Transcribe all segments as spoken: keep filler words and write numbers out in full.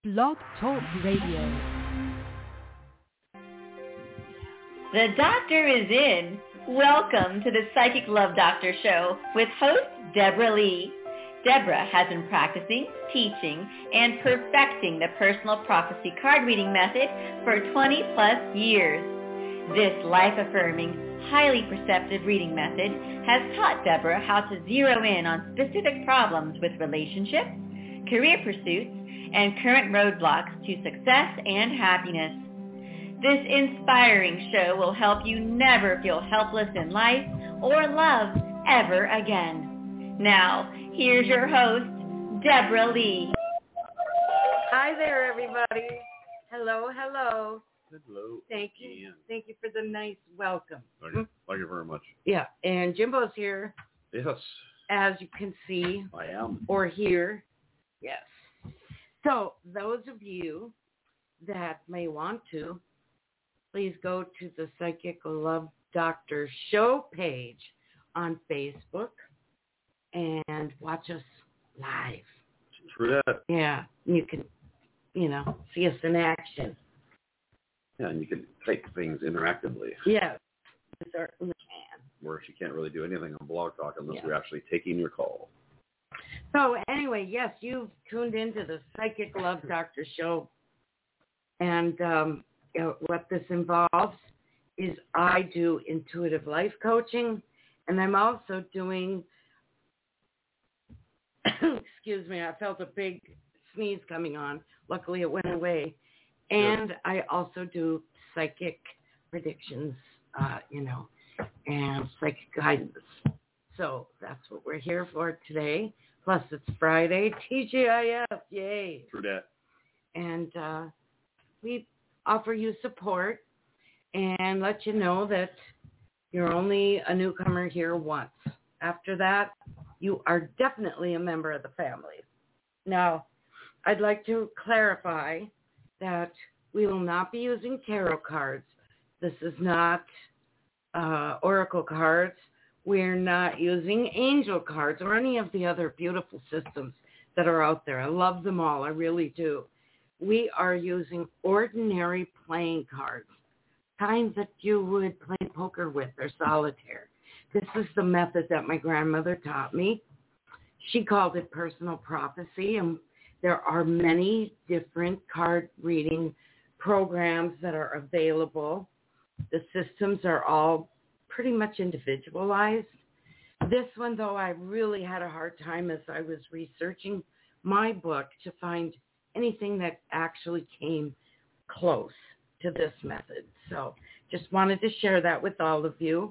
Blog Talk Radio. The doctor is in. Welcome to the Psychic Love Doctor Show with host Deborah Lee. Deborah has been practicing, teaching, and perfecting the personal prophecy card reading method for twenty plus years. This life-affirming, highly perceptive reading method has taught Deborah how to zero in on specific problems with relationships, career pursuits, and current roadblocks to success and happiness. This inspiring show will help you never feel helpless in life or love ever again. Now, here's your host, Deborah Lee. Hi there, everybody. Hello, hello. Hello. Thank you. Ian. Thank you for the nice welcome. Thank you. Thank you very much. Yeah, and Jimbo's here, Yes, as you can see I am. or hear. Yes. So, those of you that may want to, please go to the Psychic Love Doctor Show page on Facebook and watch us live. True that. Yeah, you can, you know, see us in action. Yeah, and you can type things interactively, Yes, we certainly can. whereas you can't really do anything on Blog Talk unless Yeah. we're actually taking your call. So anyway, yes, you've tuned into the Psychic Love Doctor Show. And um, you know, what this involves is I do intuitive life coaching, and I'm also doing, excuse me, I felt a big sneeze coming on. Luckily, it went away. And Good. I also do psychic predictions, uh, you know, and psychic guidance. So that's what we're here for today. Plus, it's Friday, T G I F, yay. True that. And uh, we offer you support and let you know that you're only a newcomer here once. After that, you are definitely a member of the family. Now, I'd like to clarify that we will not be using tarot cards. This is not uh, oracle cards. We're not using angel cards or any of the other beautiful systems that are out there. I love them all. I really do. We are using ordinary playing cards, kinds that you would play poker with or solitaire. This is the method that my grandmother taught me. She called it personal prophecy, and there are many different card reading programs that are available. The systems are all pretty much individualized. This one, though, I really had a hard time as I was researching my book to find anything that actually came close to this method. So just wanted to share that with all of you.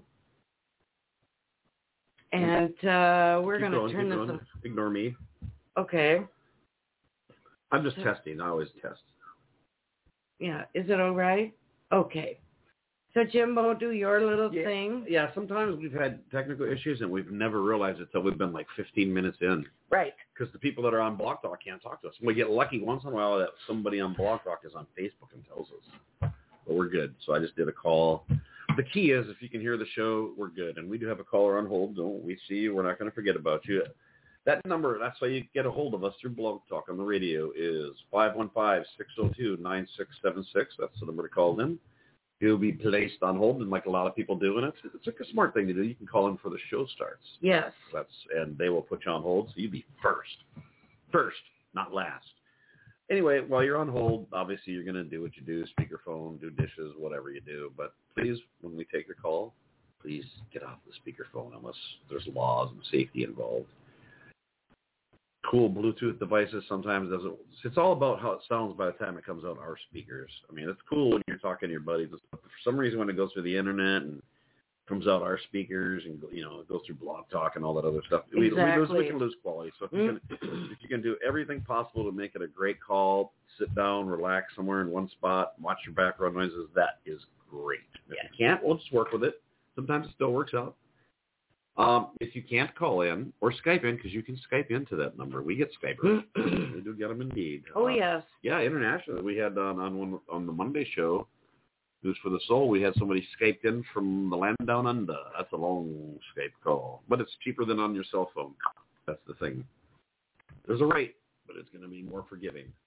And uh, we're going to turn this on. Ignore me. Okay. I'm just testing. I always test. Yeah. Is it all right? Okay. So, Jimbo, do your little yeah. thing. Yeah, sometimes we've had technical issues, and we've never realized it until we've been like fifteen minutes in. Right. Because the people that are on Blog Talk can't talk to us. We get lucky once in a while that somebody on Blog Talk is on Facebook and tells us. But we're good. So I just did a call. The key is if you can hear the show, we're good. And we do have a caller on hold. Don't we see you? We're not going to forget about you. That number, that's how you get a hold of us through Blog Talk on the radio, is five one five, six oh two, nine six seven six. That's the number to call in. You'll be placed on hold, and like a lot of people do, and it's, it's like a smart thing to do. You can call in for the show starts. Yes. That's and they will put you on hold, so you be first. First, not last. Anyway, while you're on hold, obviously you're going to do what you do, speakerphone, do dishes, whatever you do. But please, when we take your call, please get off the speakerphone unless there's laws and safety involved. Cool Bluetooth devices sometimes doesn't. It's all about how it sounds by the time it comes out our speakers. I mean, it's cool when you're talking to your buddies, but for some reason when it goes through the internet and comes out our speakers and you know it goes through Blog Talk and all that other stuff, exactly. we, we lose we can lose quality. So if you can if you can do everything possible to make it a great call, sit down, relax somewhere in one spot, watch your background noises, that is great. If yeah. you can't, we'll just work with it. Sometimes it still works out. Um, if you can't call in or Skype in, because you can Skype into that number. We get Skypers. We do get them indeed. Oh, uh, yes. Yeah, internationally. We had on on, one, on the Monday show, News for the Soul, we had somebody Skyped in from the land down under. That's a long Skype call. But it's cheaper than on your cell phone. That's the thing. There's a rate, but it's going to be more forgiving.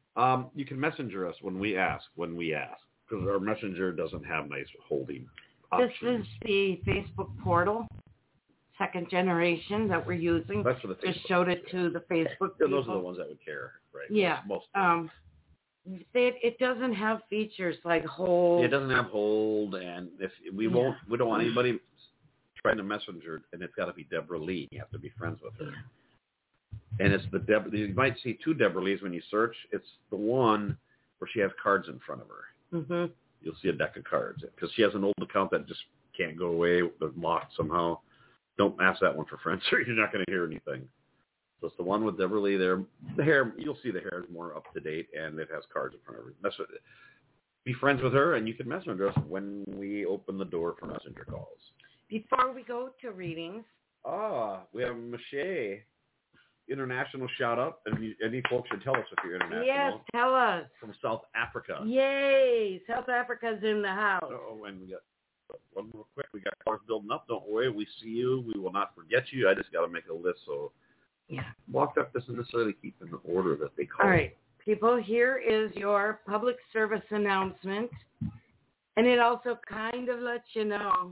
Um, you can messenger us when we ask, when we ask, because our messenger doesn't have nice holding options. This is the Facebook portal, second generation that we're using. That's for the Facebook. Just showed it to the Facebook people. Yeah, those are the ones that would care, right? Yeah. Most. Um, it, it doesn't have features like hold. It doesn't have hold, and if we Yeah. won't, we don't want anybody trying to messenger, and it's got to be Deborah Lee. You have to be friends with her. Yeah. And it's the Deborah. You might see two Deborah Lees when you search. It's the one where she has cards in front of her. Mm-hmm. You'll see a deck of cards because she has an old account that just can't go away, but locked somehow. Don't ask that one for friends, or you're not going to hear anything. So it's the one with Deborah Lee there. The hair, you'll see the hair is more up to date, and it has cards in front of her. That's what, be friends with her, and you can messenger us when we open the door for messenger calls. Before we go to readings. Ah, we have Mache. International shout out, and you, any folks should tell us if you're international. Yes, tell us. From South Africa. Yay! South Africa's in the house. Oh, and we got one more quick. We got cars building up. Don't worry, we see you. We will not forget you. I just got to make a list. So, yeah, Block Talk doesn't necessarily keep in the order that they call. All it. right, people. Here is your public service announcement, and it also kind of lets you know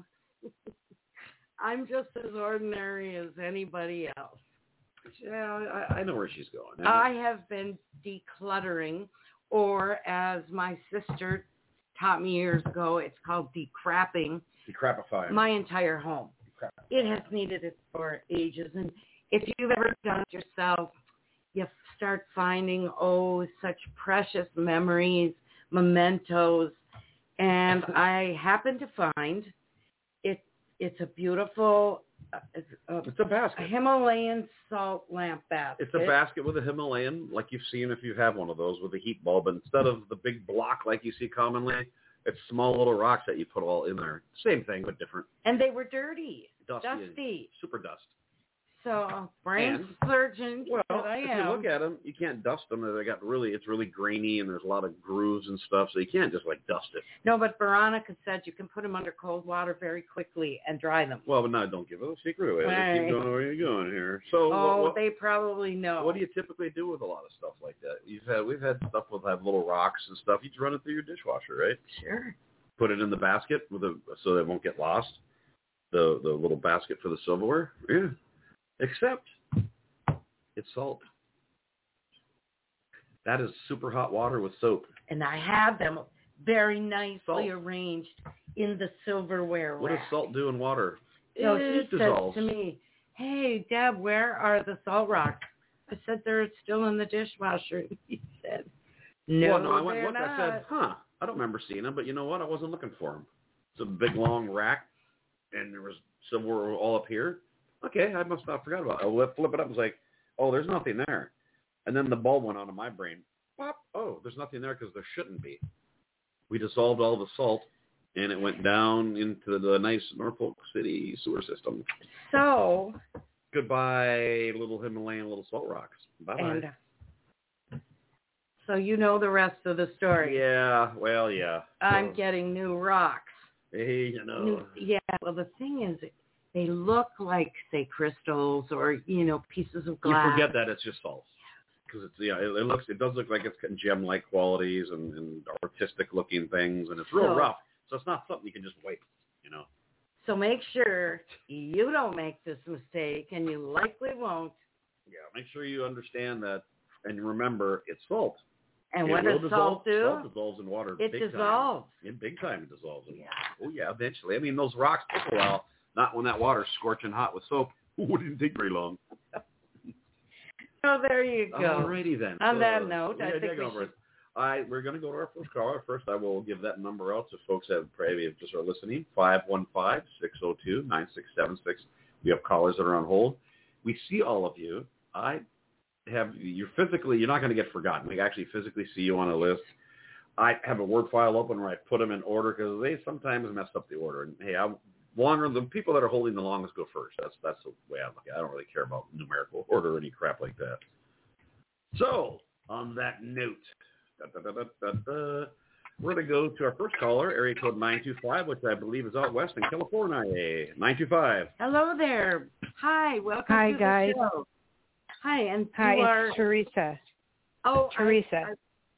I'm just as ordinary as anybody else. Yeah, I, I know where she's going. I have been decluttering, or as my sister taught me years ago, it's called decrapping. Decrapifying. My entire home. Decrapifying. It has needed it for ages. And if you've ever done it yourself, you start finding, oh, such precious memories, mementos. And I happen to find it. It's a beautiful... Uh, it's, a, it's a basket. A Himalayan salt lamp basket. It's a basket with a Himalayan, like you've seen if you have one of those, with a heat bulb. Instead of the big block like you see commonly, it's small little rocks that you put all in there. Same thing, but different. And they were dirty. Dusty. Dusty. Super dust. So, brain surgeon well, that I if am. you look at them, you can't dust them. They got really, it's really grainy, and there's a lot of grooves and stuff, so you can't just, like, dust it. No, but Veronica said you can put them under cold water very quickly and dry them. Well, but now don't give it a secret away. Right. Keep going where you're going here. So, oh, what, what, they probably know. What do you typically do with a lot of stuff like that? You've had, we've had stuff with have little rocks and stuff. You just run it through your dishwasher, right? Sure. Put it in the basket with a, so that it won't get lost. The the little basket for the silverware. Yeah. Except it's salt. That is super hot water with soap. And I have them very nicely salt. arranged in the silverware What rack. does salt do in water? So it he dissolves. said to me, hey, Deb, where are the salt rocks? I said, they're still in the dishwasher. He said, no, well, no, I went they're look. not. I said, huh, I don't remember seeing them, but you know what? I wasn't looking for them. It's a big, long rack, and there was silverware all up here. Okay, I must not have forgot about it. I flip it up and was like, oh, there's nothing there. And then the bulb went on in my brain. Pop, oh, there's nothing there because there shouldn't be. We dissolved all the salt, and it went down into the nice Norfolk City sewer system. So. Goodbye, little Himalayan little salt rocks. Bye-bye. And so you know the rest of the story. Yeah, well, yeah. I'm so, getting new rocks. Hey, you know. New, yeah, well, the thing is, they look like, say, crystals or, you know, pieces of glass. You forget that it's just salt. Because it's yeah, it, it looks it does look like it's got gem-like qualities and, and artistic-looking things, and it's real so, rough. So it's not something you can just wipe, you know. So make sure you don't make this mistake, and you likely won't. Yeah, make sure you understand that, and remember, it's salt. And it what does dissolve, salt do? Salt dissolves in water. It big dissolves. Time. In big time, it dissolves in yeah. water. Oh yeah, eventually. I mean, those rocks take a while. Not when that water's scorching hot with soap. Ooh, it didn't take very long. Oh, there you go. Alrighty then. On so, that note, yeah, I think we over should. It. All right, we're going to go to our first caller. First, I will give that number out so folks have probably just are listening. five one five, six zero two, nine six seven six. We have callers that are on hold. We see all of you. I have you're physically. You're not going to get forgotten. We actually physically see you on a list. I have a word file open where I put them in order because they sometimes mess up the order. And hey, I'm longer. The people that are holding the longest go first. That's that's the way I look at it. I don't really care about numerical order or any crap like that. So on that note. Da, da, da, da, da. We're going to go to our first caller, area code nine two five, which I believe is out west in California. nine two five. Hello there. Hi, welcome Hi, to guys. the show. Hi, and Hi, you are... it's Teresa. Oh, Teresa. I, I,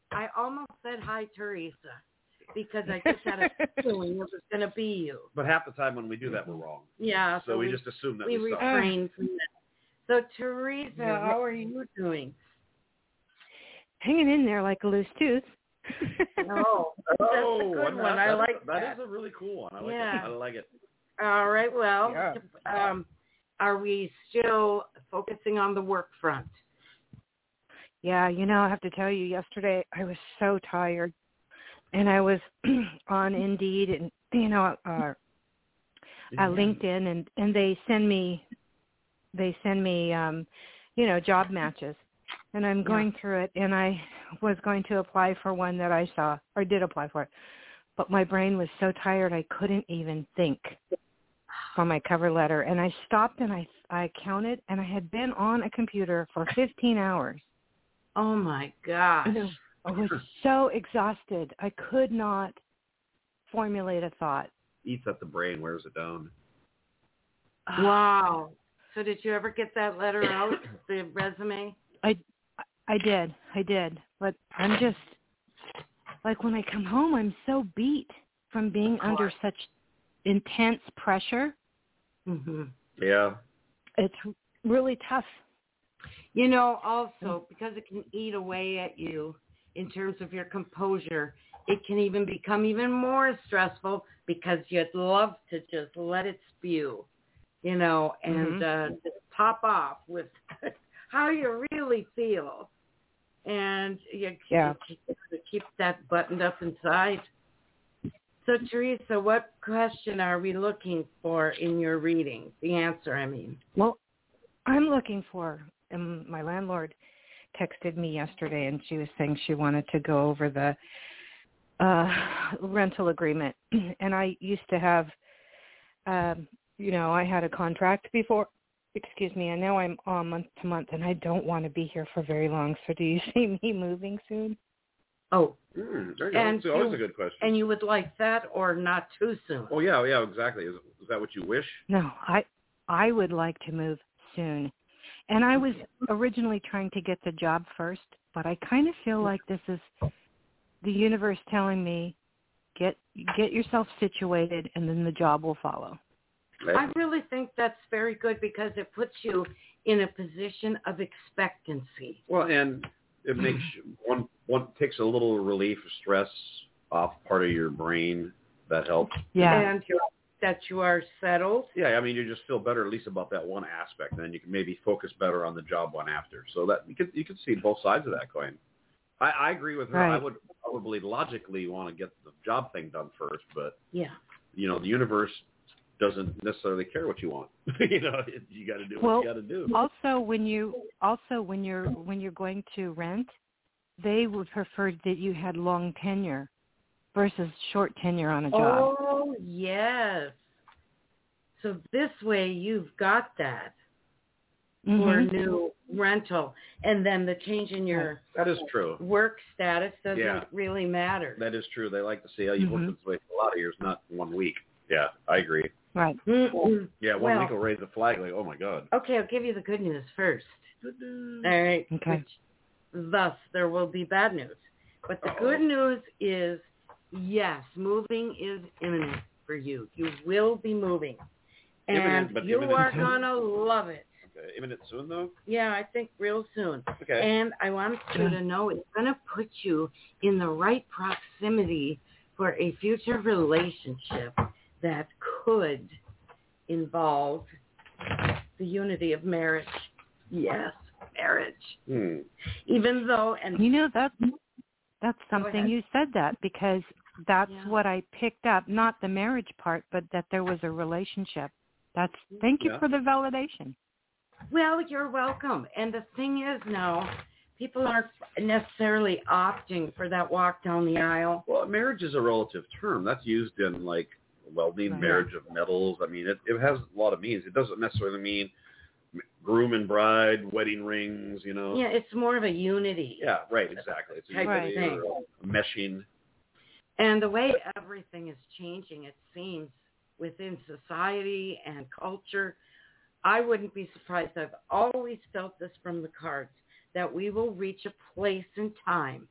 I almost said hi, Teresa, because I just had a feeling it was going to be you. But half the time when we do that, we're wrong. Yeah. So, so we, we just assume that we, we suck. refrain from that. So, Teresa, how are you doing? Hanging in there like a loose tooth. Oh, that's oh, a good that, one. that I is, like that. that. That is a really cool one. I like Yeah. it. I like it. All right. Well, Yeah. um, are we still focusing on the work front? Yeah, you know, I have to tell you, yesterday I was so tired, and I was on Indeed and, you know, uh, Yeah. uh, LinkedIn, and, and they send me, they send me, um, you know, job matches, and I'm going yeah. through it, and I was going to apply for one that I saw, or did apply for it, but my brain was so tired I couldn't even think for my cover letter, and I stopped and I, I counted, and I had been on a computer for fifteen hours. Oh, my gosh. I was so exhausted. I could not formulate a thought. Eats at the brain, wears it down. Wow. So did you ever get that letter out, the resume? I, I did. I did. But I'm just, like when I come home, I'm so beat from being under such intense pressure. Mm-hmm. Yeah. It's really tough. You know, also, because it can eat away at you in terms of your composure, it can even become even more stressful because you'd love to just let it spew, you know, and mm-hmm. uh, just pop off with how you really feel. And you, yeah. you keep, keep that buttoned up inside. So, Teresa, what question are we looking for in your reading? The answer, I mean. Well, I'm looking for... And my landlord texted me yesterday, and she was saying she wanted to go over the uh, rental agreement. And I used to have, um, you know, I had a contract before, excuse me, and now I'm on month to month, and I don't want to be here for very long. So do you see me moving soon? Oh, mm, there you go. And It's always you, a good question. And you would like that or not too soon? Oh, yeah, yeah, exactly. Is, is that what you wish? No, I I would like to move soon. And I was originally trying to get the job first, but I kind of feel like this is the universe telling me, get get yourself situated, and then the job will follow. I really think that's very good because it puts you in a position of expectancy. Well, and it makes one one takes a little relief of stress off part of your brain. That helps. Yeah. And you're that you are settled. Yeah, I mean, you just feel better at least about that one aspect, and then you can maybe focus better on the job one after. So that you can you can see both sides of that coin. I, I agree with her. Right. I would probably logically want to get the job thing done first, but yeah, you know, the universe doesn't necessarily care what you want. you know, you got to do what well, you got to do. Also, when you also when you're when you're going to rent, they would prefer that you had long tenure versus short tenure on a job. Oh, yes. So this way you've got that mm-hmm. for a new rental. And then the change in your that is true. work status doesn't yeah. really matter. That is true. They like to see how you've mm-hmm. worked this way for a lot of years, not one week. Yeah, I agree. Right. Mm-hmm. Yeah, one well, week will raise the flag like, oh, my God. Okay, I'll give you the good news first. Good news. All right. Okay. Which, thus, there will be bad news. But the Uh-oh. good news is, yes, moving is imminent for you. You will be moving. And imminent, but you imminent are soon? going to love it. Okay. Imminent soon, though? Yeah, I think real soon. Okay. And I want you to know it's going to put you in the right proximity for a future relationship that could involve the unity of marriage. Yes, marriage. Hmm. Even though, and you know, that that's something you said that because that's yeah. what I picked up, not the marriage part, but that there was a relationship. That's thank you Yeah. for the validation. Well, you're welcome. And the thing is now, people aren't necessarily opting for that walk down the aisle. Well, marriage is a relative term. That's used in, like, welding, Right. marriage of metals. I mean, it, it has a lot of meanings. It doesn't necessarily mean groom and bride, wedding rings, you know. Yeah, it's more of a unity. Yeah, right, exactly. It's a Type of unity thing. or a meshing. And the way everything is changing, it seems, within society and culture, I wouldn't be surprised. I've always felt this from the cards, that we will reach a place in time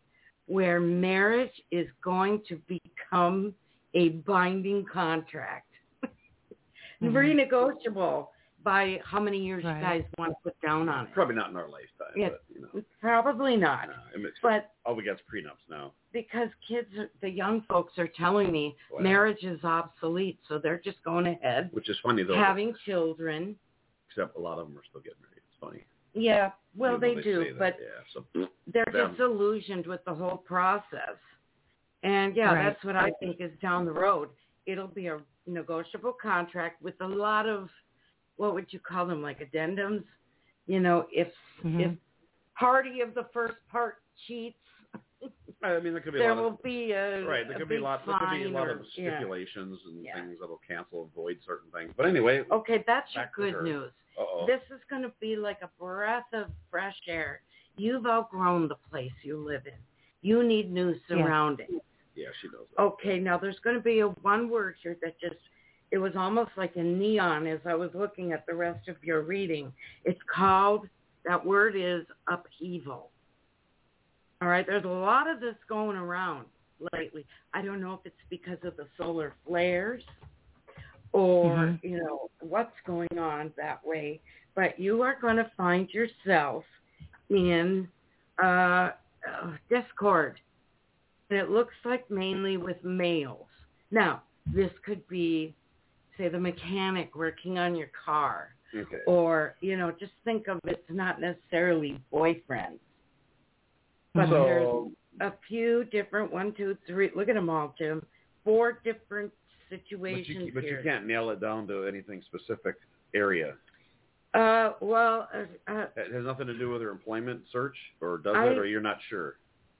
where marriage is going to become a binding contract. Mm-hmm. Renegotiable by how many years right. you guys want to put down on it. Probably not in our lifetime. Yeah, but, you know. Probably not. No, it but all we got is prenups now. Because kids, the young folks are telling me wow. marriage is obsolete, so they're just going ahead. Which is funny, though. Having children. Except a lot of them are still getting married. It's funny. Yeah, well, they, they do, but yeah, so, they're them. disillusioned with the whole process. And, yeah, right. that's what I think is down the road. It'll be a negotiable contract with a lot of, what would you call them, like addendums? You know, if mm-hmm. if party of the first part cheats, I mean, there could be there a lot will of, be a right. There a could be a lot. There could be a lot or, of stipulations yeah. and yeah. things that'll cancel and void certain things. But anyway, okay, that's your good news. Uh-oh. This is going to be like a breath of fresh air. You've outgrown the place you live in. You need new surroundings. Yeah, yeah she knows that. Okay, now there's going to be a one word here that just, it was almost like a neon as I was looking at the rest of your reading. It's called, that word is upheaval. All right, there's a lot of this going around lately. I don't know if it's because of the solar flares or, mm-hmm. you know, what's going on that way. But you are going to find yourself in uh, uh, discord. And it looks like mainly with males. Now, this could be, say, the mechanic working on your car. Okay. Or, you know, just think of it's not necessarily boyfriends. But so, there's a few different, one, two, three, look at them all, Jim, four different situations but you, but here. you can't nail it down to anything specific area. Uh, well, uh, uh, it has nothing to do with her employment search, or does I, it, or you're not sure?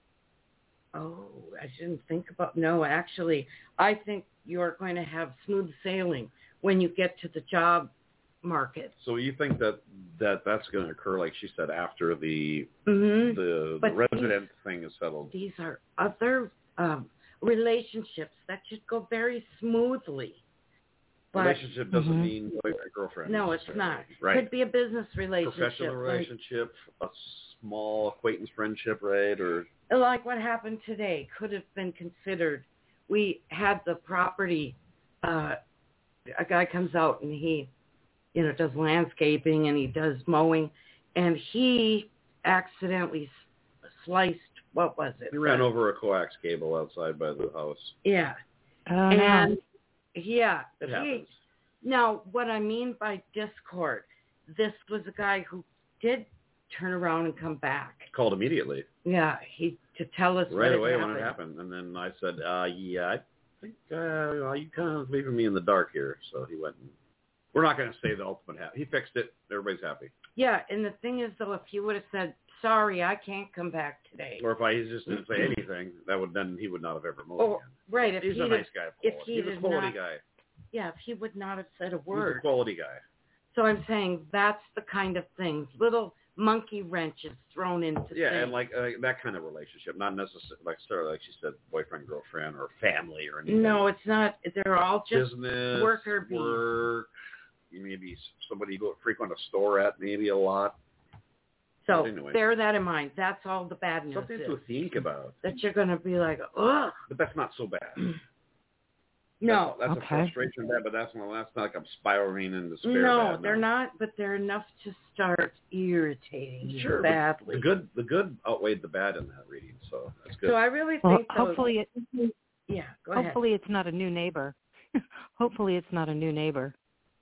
Oh, I shouldn't think about, no, actually, I think you're going to have smooth sailing when you get to the job market. So you think that, that that's going to occur, like she said, after the mm-hmm. the, the resident these, thing is settled? These are other um, relationships that should go very smoothly. But, relationship doesn't mm-hmm. mean boyfriend, girlfriend. No, it's not. Right. Could be a business relationship. Professional relationship, like, a small acquaintance friendship, right? Or like what happened today could have been considered. We had the property, uh, a guy comes out and he, you know, does landscaping and he does mowing, and he accidentally sliced, what was it? He ran over a coax cable outside by the house. Yeah. Oh, and, yeah. It he, happens. Now, what I mean by discord, this was a guy who did turn around and come back. Called immediately. Yeah, he to tell us right what away had when it happened, and then I said, uh, "Yeah, I think uh, you kind of leaving me in the dark here." So he went. And, we're not going to say the ultimate happy. He fixed it. Everybody's happy. Yeah, and the thing is, though, if he would have said, "Sorry, I can't come back today," or if I just didn't say anything, that would then he would not have ever moved oh, again. Right. If he's he a nice guy. If he he's a quality not, guy. Yeah, if he would not have said a word. He's a quality guy. So I'm saying that's the kind of things, little monkey wrenches thrown into yeah, things. and like uh, that kind of relationship, not necessarily like Sarah, like she said, boyfriend, girlfriend, or family, or anything. No, it's not. They're all just business, worker bees. Work. Maybe somebody you go frequent a store at, maybe a lot. So anyway. Bear that in mind. That's all the bad news. Something is. to think about. That you're going to be like, ugh. But that's not so bad. No. That's, that's okay. a frustration bad, but that's, well, that's not like I'm spiraling into despair. No, bad, they're no. not, but they're enough to start irritating you sure, badly. The good, the good outweighed the bad in that reading, so that's good. So I really well, think those, hopefully it, yeah, go hopefully ahead. it's not a new neighbor. Hopefully it's not a new neighbor.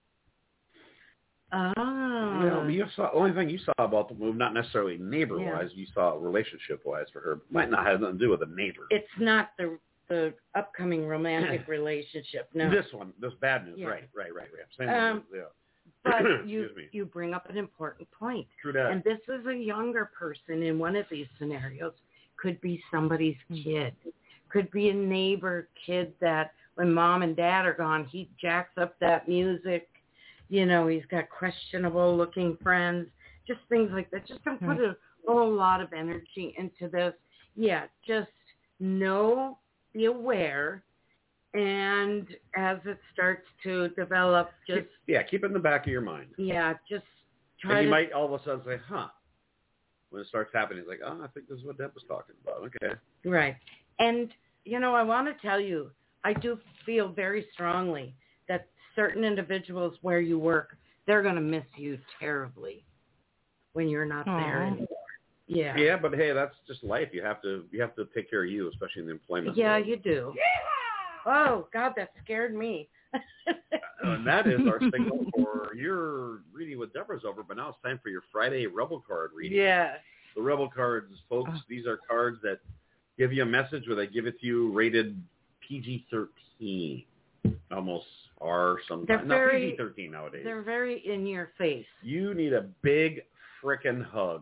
Oh. Well, you saw, the only thing you saw about the move, not necessarily neighbor-wise, yeah. you saw relationship-wise for her. Might not have nothing to do with a neighbor. It's not the the upcoming romantic relationship. No. This one, this bad news. Yeah. Right, right, right, right. Same um, yeah. But you Excuse me. you bring up an important point. True that. And this is a younger person in one of these scenarios. Could be somebody's kid. Could be a neighbor kid that when mom and dad are gone, he jacks up that music. You know, he's got questionable looking friends. Just things like that. Just don't put a whole lot of energy into this. Yeah, just know, be aware. And as it starts to develop, just... Keep, yeah, keep it in the back of your mind. Yeah, just try and you to... might all of a sudden say, huh, when it starts happening, it's like, oh, I think this is what Deb was talking about. Okay. Right. And, you know, I want to tell you, I do feel very strongly that certain individuals where you work, they're going to miss you terribly when you're not Aww. there anymore. Yeah. Yeah, but hey, that's just life. You have to you have to take care of you, especially in the employment. Yeah, world. you do. Oh, God, that scared me. And that is our signal for your reading with Deborah's over, but now it's time for your Friday Rebel card reading. Yeah. The Rebel cards, folks, these are cards that give you a message where they give it to you rated P G thirteen, almost R sometimes. They're No, very, P G thirteen nowadays. They're very in your face. You need a big frickin' hug.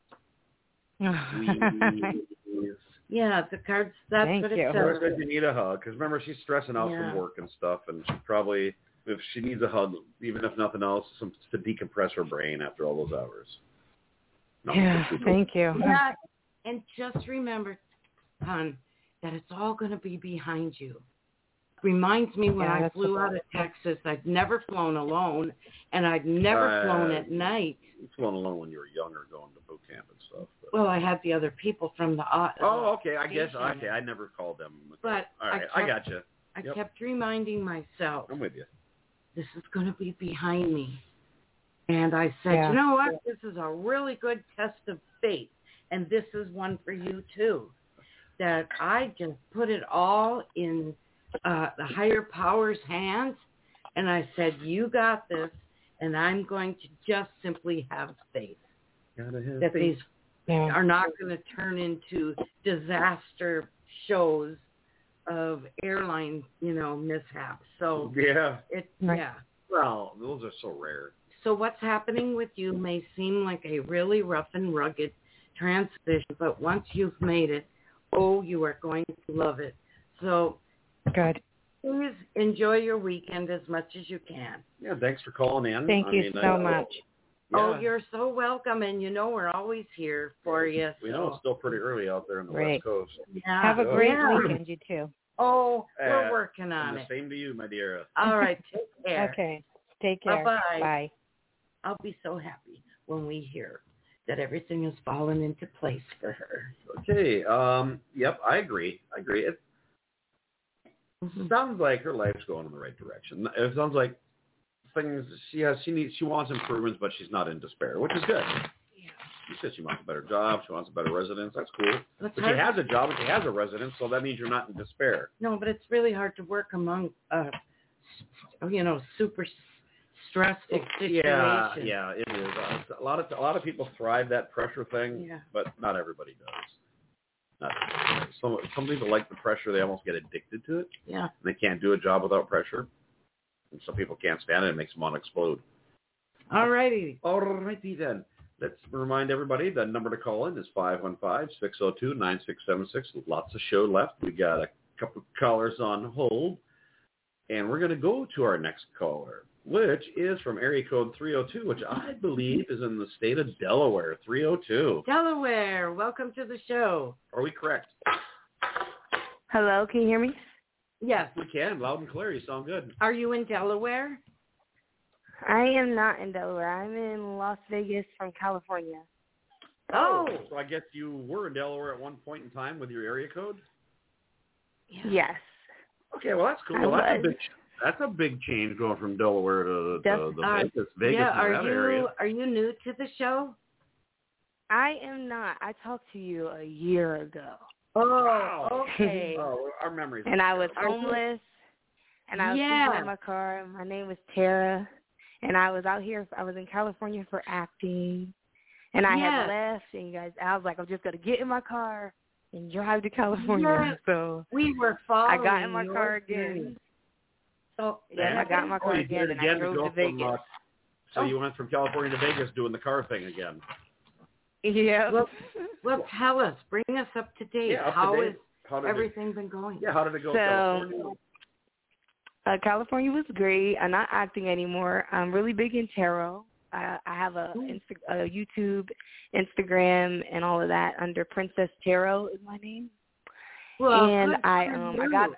Please. Yeah, the cards, that's Thank what it you. says. Laura said you need a hug, because remember, she's stressing out Yeah. from work and stuff, and she probably, if she needs a hug, even if nothing else, some, to decompress her brain after all those hours. No, Yeah, thank you. Yeah, and just remember, hon, that it's all going to be behind you. Reminds me when Yeah, I that's flew the- out of Texas, I'd never flown alone, and I'd never Uh, flown at night. You flown alone when you were younger, going to boot camp and stuff. But. Well, I had the other people from the uh, Oh, okay. I guess. station. Okay, I never called them. But all right, I I, kept, got you. I Yep. kept reminding myself, I'm with you. this is going to be behind me. And I said, Yeah. you know what? This is a really good test of faith. And this is one for you, too. That I just put it all in uh, the higher power's hands. And I said, you got this. And I'm going to just simply have faith Gotta have that faith. these Yeah. are not going to turn into disaster shows of airline, you know, mishaps. So Yeah. it, Right. yeah. Well, those are so rare. So what's happening with you may seem like a really rough and rugged transition, but once you've made it, oh, you are going to love it. So Good. please enjoy your weekend as much as you can. Yeah. Thanks for calling in. Thank I you mean, so I, much. Oh, yeah. you're so welcome, and you know we're always here for you. We know it's still pretty early out there in the Great. West Coast. Yeah. Have a Yeah. great Yeah. weekend, you too. Oh, we're Uh, working on And the it. same to you, my dear. All right, take care. Okay. Take care. Bye-bye. Bye. I'll be so happy when we hear that everything has fallen into place for her. Okay. Um. Yep. I agree. I agree. It Mhm. sounds like her life's going in the right direction. It sounds like things she has. She needs. She wants improvements, but she's not in despair, which is good. Yeah. She said she wants a better job. She wants a better residence. That's cool. It's But she hard- has a job and she has a residence, so that means you're not in despair. No, but it's really hard to work among, uh, you know, super s- stressful situations. Yeah, yeah, it is. Uh, a lot of a lot of people thrive that pressure thing, Yeah. but not everybody does. Not everybody. Some some people like the pressure; they almost get addicted to it. Yeah. They can't do a job without pressure, and some people can't stand it; it makes them want to explode. All righty. All righty then. Let's remind everybody the number to call in is five one five, six zero two, nine six seven six. Lots of show left. We got a couple of callers on hold, and we're going to go to our next caller, which is from area code three oh two, which I believe is in the state of Delaware, three oh two. Delaware, welcome to the show. Are we correct? Hello, can you hear me? Yes. We can. Loud and clear. You sound good. Are you in Delaware? I am not in Delaware. I'm in Las Vegas from California. Oh. So I guess you were in Delaware at one point in time with your area code? Yes. Okay, well, that's cool. I Well, that's, a was. big, that's a big change going from Delaware to, Def- to the uh, Vegas, Vegas, yeah, are Nevada you area. are you new to the show? I am not. I talked to you a year ago. Oh, Wow. okay. Oh, our memories. And I was Are you- homeless. And I was Yeah. sleeping in my car. My name was Tara. And I was out here. I was in California for acting. And I Yeah. had left. And you guys, I was like, I'm just going to get in my car and drive to California. Yeah. So We were I following got in my your car journey. again. So Yeah, I got in my car Oh, you again did it and I again to drove go to Vegas. from, uh, so Oh. you went from California to Vegas doing the car thing again. Yeah. Well, well, tell us, bring us up to date. Yeah, up to How date. is How did everything been going? It, yeah, how did it go So- in California? Uh, California was great. I'm not acting anymore. I'm really big in tarot. I, I have a, Insta, a YouTube, Instagram, and all of that under Princess Tarot is my name. Well, and good I for um you. I got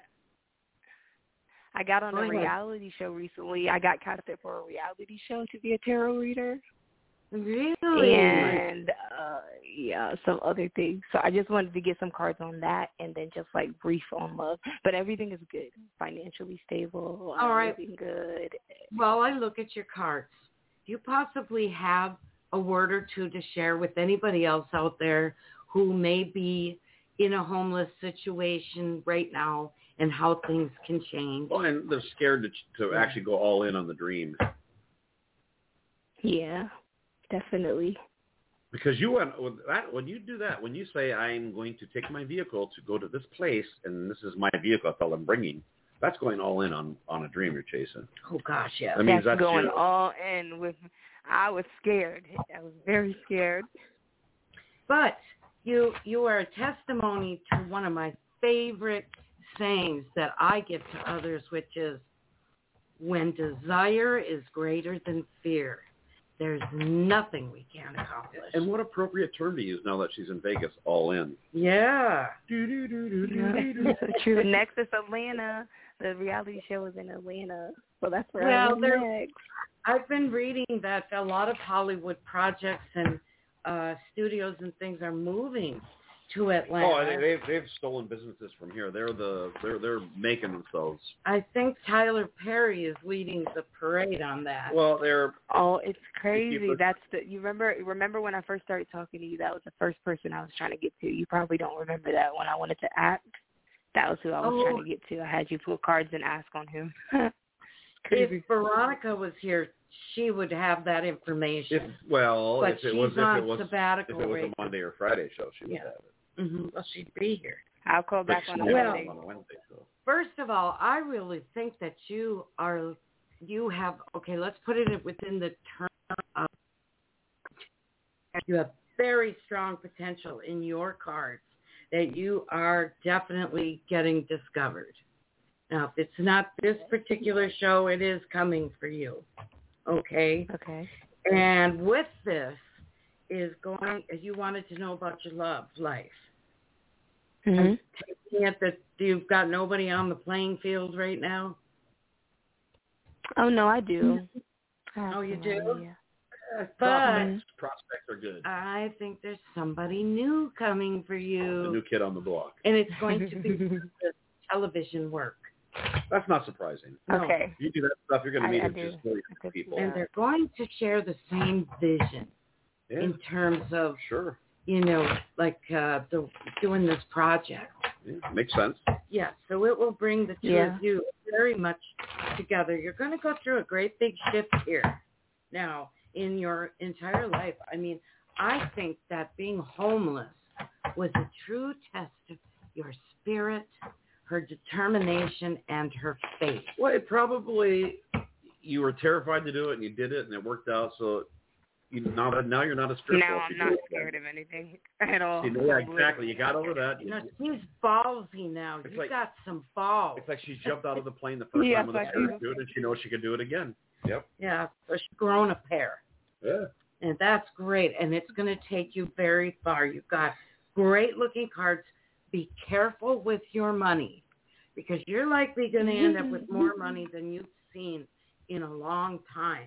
I got on Go a ahead. reality show recently. I got casted for a reality show to be a tarot reader. Really? And uh yeah, some other things. So I just wanted to get some cards on that, and then just like brief on love. But everything is good. Financially stable. All right. Everything good. Well, I look at your cards. Do you possibly have a word or two to share with anybody else out there who may be in a homeless situation right now and how things can change? Well, and they're scared to to actually go all in on the dream. Yeah, definitely. Because you went with that when you do that, when you say I'm going to take my vehicle to go to this place and this is my vehicle, that's all I'm bringing. That's going all in on, on a dream you're chasing. Oh gosh, yeah. That means that's, that's going your, all in with. I was scared. I was very scared. But you you are a testimony to one of my favorite sayings that I give to others, which is, when desire is greater than fear, there's nothing we can't accomplish. And what appropriate term to use now that she's in Vegas, all in. Yeah. That's so true. Next is Atlanta. The reality show is in Atlanta, so that's where Well, I'm there- next. I've been reading that a lot of Hollywood projects and uh, studios and things are moving to Atlanta. Oh, they, they've they've stolen businesses from here. They're the they're they're making themselves. I think Tyler Perry is leading the parade on that. Well, they're Oh, it's crazy. People- That's the you remember remember when I first started talking to you, that was the first person I was trying to get to. You probably don't remember that when I wanted to act. That was who I was Oh. trying to get to. I had you pull cards and ask on him. If Veronica was here, she would have that information. if well but if it she's was if on it was sabbatical if it was right a Monday or Friday show, she would Yeah. have it. Mm-hmm. Well, she'd be here. I'll call But back she on a never Well- Monday. comes on a Wednesday show. First of all, I really think that you are, you have, okay, let's put it within the term of, you have very strong potential in your cards that you are definitely getting discovered. Now, if it's not this particular show, it is coming for you. Okay? Okay. And with this is going, as you wanted to know about your love life. Mm-hmm. I'm taking it that you've got nobody on the playing field right now. Oh no, I do. I have Oh, you somebody, do? yeah. But Prospects, prospects are good. I think there's somebody new coming for The you, new kid on the block. and it's going to be the television work. That's not surprising. No. Okay. You do that stuff, you're going to I- meet I a do. just million I could people. see And they're going to share the same vision Yeah, in terms of, sure. you know, like uh, the doing this project. Yeah, makes sense. Yeah, so it will bring the two Yeah. of you very much together. You're going to go through a great big shift here now in your entire life. I mean, I think that being homeless was a true test of your spirit, her determination, and her faith. Well, it probably you were terrified to do it, and you did it, and it worked out. So you, now that now you're not a stripper. Now if I'm you not do it scared again. of anything at all. See, yeah, exactly. You got over that. You know, she's ballsy now. It's You like- got some balls. It's like she jumped out of the plane the first Yes, time with a I do. parachute, and she knows she can do it again. Yep. Yeah, so she's grown a pair. Yeah. And that's great. And it's going to take you very far. You've got great looking cards. Be careful with your money because you're likely going to end up with more money than you've seen in a long time.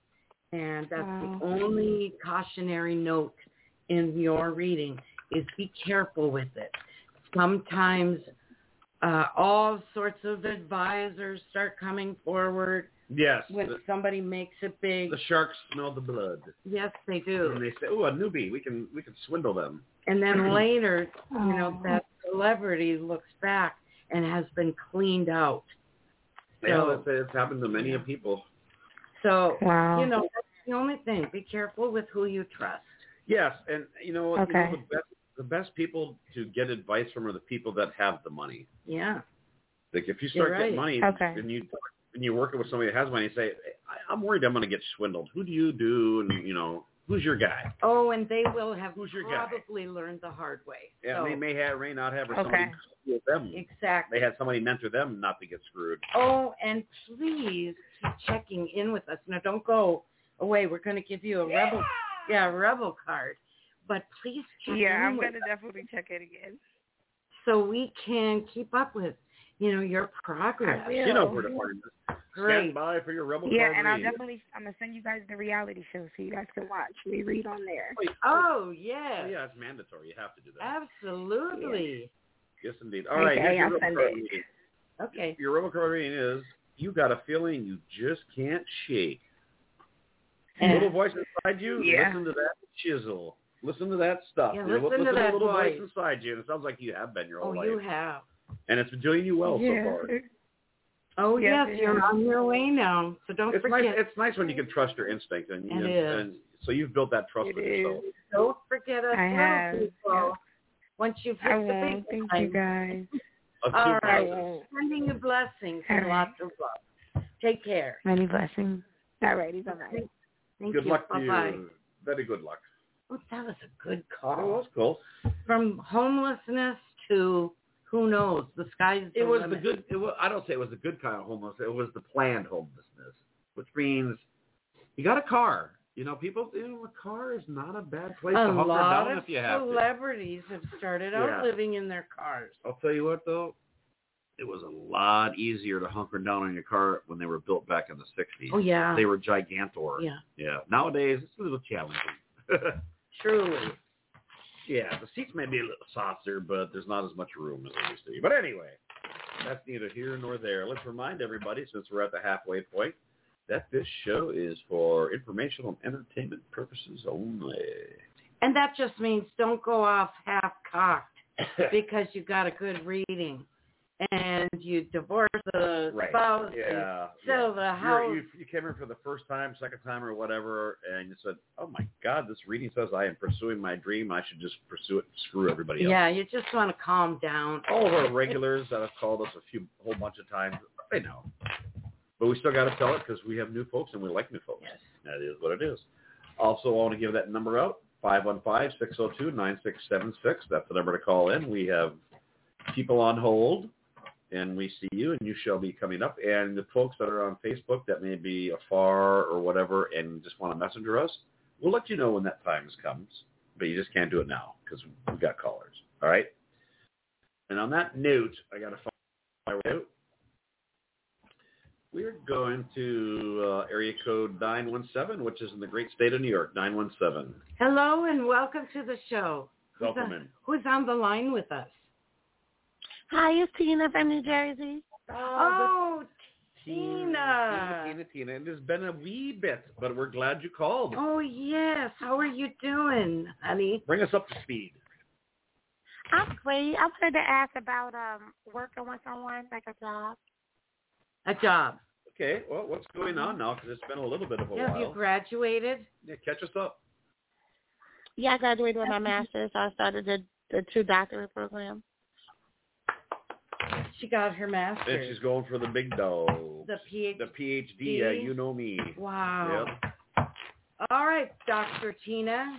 And that's Wow. the only cautionary note in your reading is be careful with it. Sometimes uh, all sorts of advisors start coming forward Yes. when The, somebody makes it big. the sharks smell the blood, Yes, they do. and they say, "Oh, a newbie. We can we can swindle them." And then later, you know, Oh. that celebrity looks back and has been cleaned out. Yeah, So, it's, it's happened to many of people. so Wow. you know, that's the only thing. Be careful with who you trust. Yes, and you know, what, you know Okay. the best the best people to get advice from are the people that have the money. Yeah. Like if you You're start getting right. money Okay. and you and you're working with somebody that has money, you say, I, "I'm worried I'm going to get swindled. Who do you do? And you know, who's your guy?" Oh, and they will have Who's your guy? probably learned the hard way. Yeah, So, and they may have, may not have, or Okay. somebody with them. exactly. They had somebody mentor them not to get screwed. Oh, and please keep checking in with us. Now, don't go away. We're going to give you a rebel, yeah, a rebel card. But please check Yeah, in I'm with gonna us definitely check it again. so we can keep up with, you know, your progress. I will. She knows where to find us. Great. Stand by for your Rebel Yeah, Card and I'll read. definitely, I'm going to send you guys the reality show so you guys can watch me read on there. Oh, yes. Oh, yeah, it's mandatory. You have to do that. Absolutely. Yes, indeed. All right, Okay, here's your I'll Rebel send Card it. reading. Okay. Your Rebel Card reading is, you got a feeling you just can't shake. Yeah. Little voice inside you, Yeah. listen to that chisel. Listen to that stuff. Yeah, You know, listen to that little voice. voice inside you, and it sounds like you have been your whole Oh, life. you have. And it's been doing you well yeah. so far. Oh, Yes, yes, it you're is. on your way now. So don't It's forget. nice. It's nice when you can trust your instinct, and, It and, is. and so you've built that trust It with is. yourself. Don't forget us I little have. people. Once you've hit I the big won't. Thank time. you, guys. Of All two right. houses. Sending you blessings All and right. lots of love. Take care. Many blessings. All righty. Bye-bye. Thank Good you. luck to Bye-bye. you. Very good luck. Oh, that was a good That call. was cool. From homelessness to who knows, the sky's the It was limit. the good. It was, I don't say it was the good kind of homelessness. It was the planned homelessness, which means you got a car. You know, people. You know, a car is not a bad place A to hunker lot down of if you have to. celebrities have started out Yeah. living in their cars. I'll tell you what, though, it was a lot easier to hunker down in your car when they were built back in the sixties. Oh, yeah. They were gigantor. Yeah, Yeah. Nowadays, it's a little challenging. truly. Yeah, the seats may be a little softer, but there's not as much room as there used to be. But anyway, that's neither here nor there. Let's remind everybody, since we're at the halfway point, that this show is for informational and entertainment purposes only. And that just means don't go off half-cocked because you got a good reading and you divorce the Right. spouse, Yeah. you sell yeah. the house. You're, you you came in for the first time, second time, or whatever, and you said, "Oh my God, this reading says I am pursuing my dream. I should just pursue it and screw everybody else." Yeah, you just want to calm down. All of our regulars that have called us a few, whole bunch of times, they know. But we still got to tell it because we have new folks and we like new folks. Yes. That is what it is. Also, I want to give that number out, five one five, six oh two, nine six seven six. That's the number to call in. We have people on hold, and we see you, and you shall be coming up. And the folks that are on Facebook that may be afar or whatever and just want to messenger us, we'll let you know when that time comes. But you just can't do it now because we've got callers. All right? And on that note, I got to find my way out. We're going to uh, area code nine one seven, which is in the great state of New York, nine one seven. Hello and welcome to the show. Who's Welcome on, in. Who's on the line with us? Hi, it's Tina from New Jersey. Oh, Tina, Tina. Tina, Tina. It has been a wee bit, but we're glad you called. Oh, yes. How are you doing, honey? Bring us up to speed. I'm great. I wanted to ask about um working with someone, like a job. A job. Okay, well, what's going on now? Because it's been a little bit of a Have while. you graduated? Yeah, catch us up. Yeah, I graduated with my master's. So I started the, the two doctorate program. She got her And master's. she's going for the big dog. The PhD. The PhD, yeah, you know me. Wow. Yep. All right, Doctor Tina.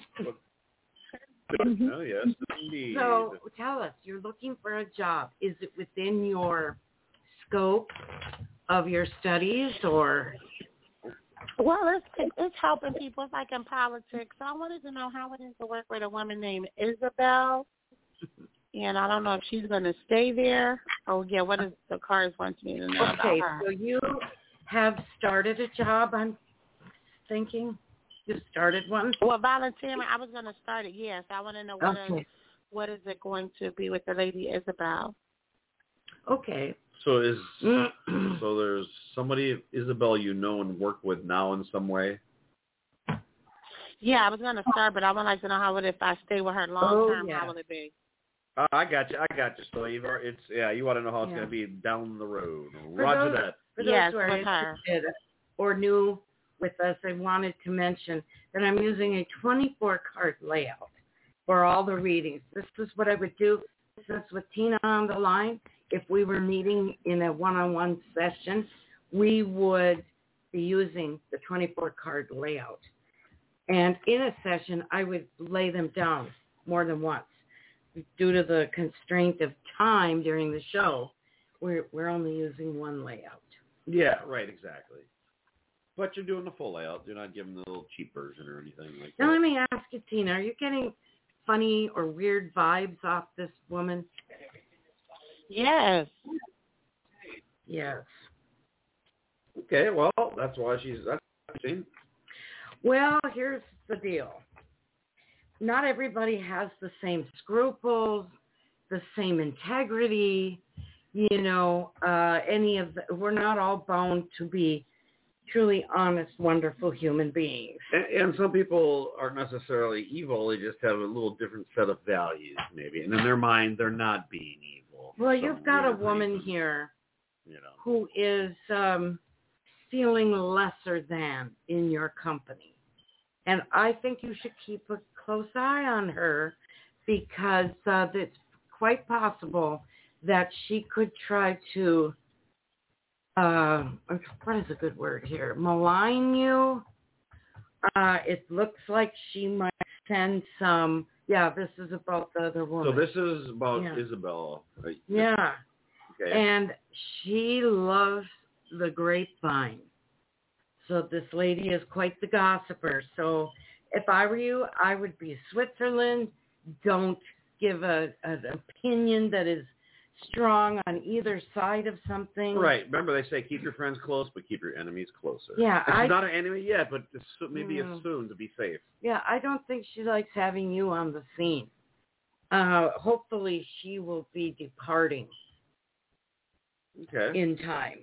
Oh, yes, indeed. So tell us, you're looking for a job. Is it within your scope of your studies or? Well, it's it's helping people. It's like in politics. So I wanted to know how it is to work with a woman named Isabel. And I don't know if she's going to stay there. Oh, yeah, what is the cards wants me to know Okay, about her. so you have started a job, I'm thinking? You started one? Well, volunteering, I was going to start it, yes. I want to know what, Okay. is, what is it going to be with the lady Isabel. Okay. So is so there's somebody, Isabel, you know and work with now in some way? Yeah, I was going to start, but I would like to know how it, if I stay with her long Oh, term, yeah. how will it be? Uh, I got you. I got you. So you've already, it's yeah. You want to know how it's Yeah. going to be down the road. For Roger those- that. For those Yes, who are with her. interested or new with us, I wanted to mention that I'm using a twenty-four card layout for all the readings. This is what I would do. This is with Tina on the line. If we were meeting in a one-on-one session, we would be using the twenty-four card layout. And in a session, I would lay them down more than once. Due to the constraint of time during the show, we're we're only using one layout. Yeah, right, exactly. But you're doing the full layout. You're not giving the little cheap version or anything like Now that. let me ask you, Tina, are you getting funny or weird vibes off this woman? Yes. Yes. Okay, well, that's why she's that's interesting. Well, here's the deal. Not everybody has the same scruples, the same integrity, you know, uh, any of the, we're not all bound to be truly honest, wonderful human beings. And, and some people aren't necessarily evil. They just have a little different set of values, maybe. And in their mind, they're not being evil. Well, you've got a woman reason, here you know, who is um, feeling lesser than in your company. And I think you should keep a close eye on her because uh, it's quite possible that she could try to, uh, what is a good word here, malign you. Uh, it looks like she might send some, yeah, this is about the other woman. So this is about yeah. Isabel. Right? Yeah. Okay. And she loves the grapevine. So this lady is quite the gossiper. So if I were you, I would be Switzerland. Don't give a, an opinion that is strong on either side of something. Right. Remember they say keep your friends close, but keep your enemies closer. Yeah. She's I, not an enemy yet, but maybe mm, it's soon to be safe. Yeah, I don't think she likes having you on the scene. Uh, hopefully she will be departing Okay. in time.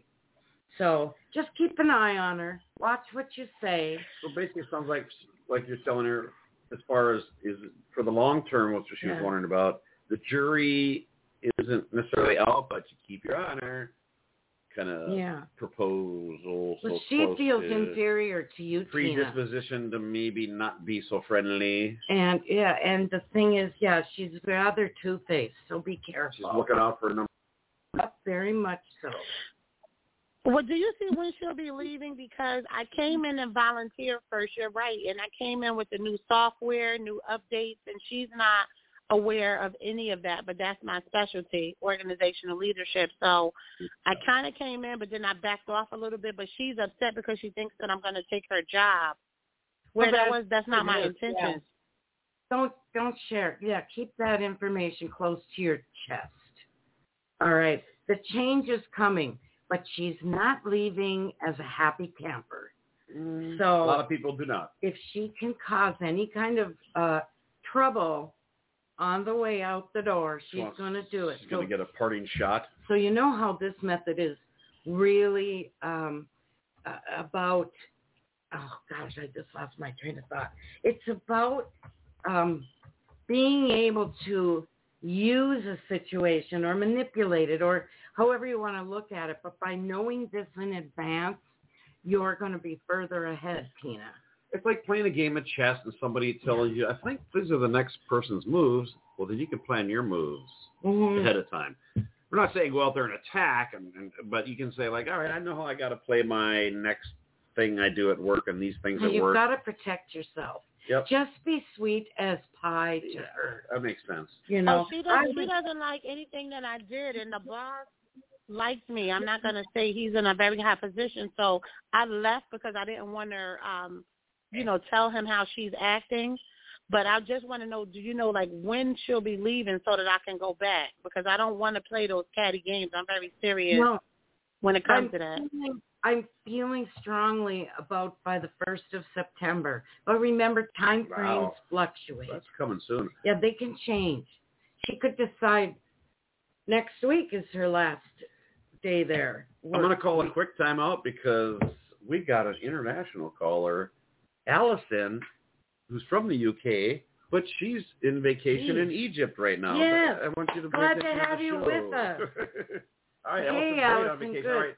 So just keep an eye on her. Watch what you say. So basically, it sounds like like you're telling her as far as is for the long term, what she was Yeah. wondering about. The jury isn't necessarily out, but you keep your eye on her. Kind of Yeah. proposal. Well, so she close feels to inferior to you, Tina. predisposition to maybe not be so friendly. And yeah, and the thing is, yeah, she's rather two-faced, so be careful. She's looking out for a number. Very much so. Well, do you see when she'll be leaving? Because I came in and volunteered first, you're right, and I came in with the new software, new updates, and she's not aware of any of that, but that's my specialty, organizational leadership. So I kind of came in, but then I backed off a little bit, but she's upset because she thinks that I'm going to take her job. Where that was, that's not my intention. Yeah. Don't, don't share. Yeah, keep that information close to your chest. All right. The change is coming, but she's not leaving as a happy camper. Mm, so a lot of people do not. If she can cause any kind of uh, trouble on the way out the door, she's Well, going to do it. She's so, going to get a parting shot. So you know how this method is really um, uh, about, oh gosh, I just lost my train of thought. It's about um, being able to use a situation or manipulate it or however you want to look at it. But by knowing this in advance, you're going to be further ahead, Tina. It's like playing a game of chess and somebody tells you, I think these are the next person's moves. Well, then you can plan your moves mm-hmm. ahead of time. We're not saying go out there and attack, and, and, but you can say, like, all right, I know how I got to play my next thing I do at work and these things at You've work. You've got to protect yourself. Yep. Just be sweet as pie to yeah, her. That makes sense. You know, oh, she doesn't, she doesn't like anything that I did, and the boss likes me. I'm not going to say he's in a very high position, so I left because I didn't want to, um, you know, tell him how she's acting. But I just want to know, do you know, like, when she'll be leaving so that I can go back? Because I don't want to play those catty games. I'm very serious no, when it comes I'm to that. Feeling, I'm feeling strongly about by the first of September. But remember, time frames Wow. fluctuate. That's coming soon. Yeah, they can change. She could decide next week is her last day there. I'm going to call a quick timeout because we got an international caller, Allison, who's from the U K, but she's in vacation Jeez. in Egypt right now. Yes. I want you to Glad visit to have the you show. with us. All right, Hey, Allison, Allison, on vacation. good. All right.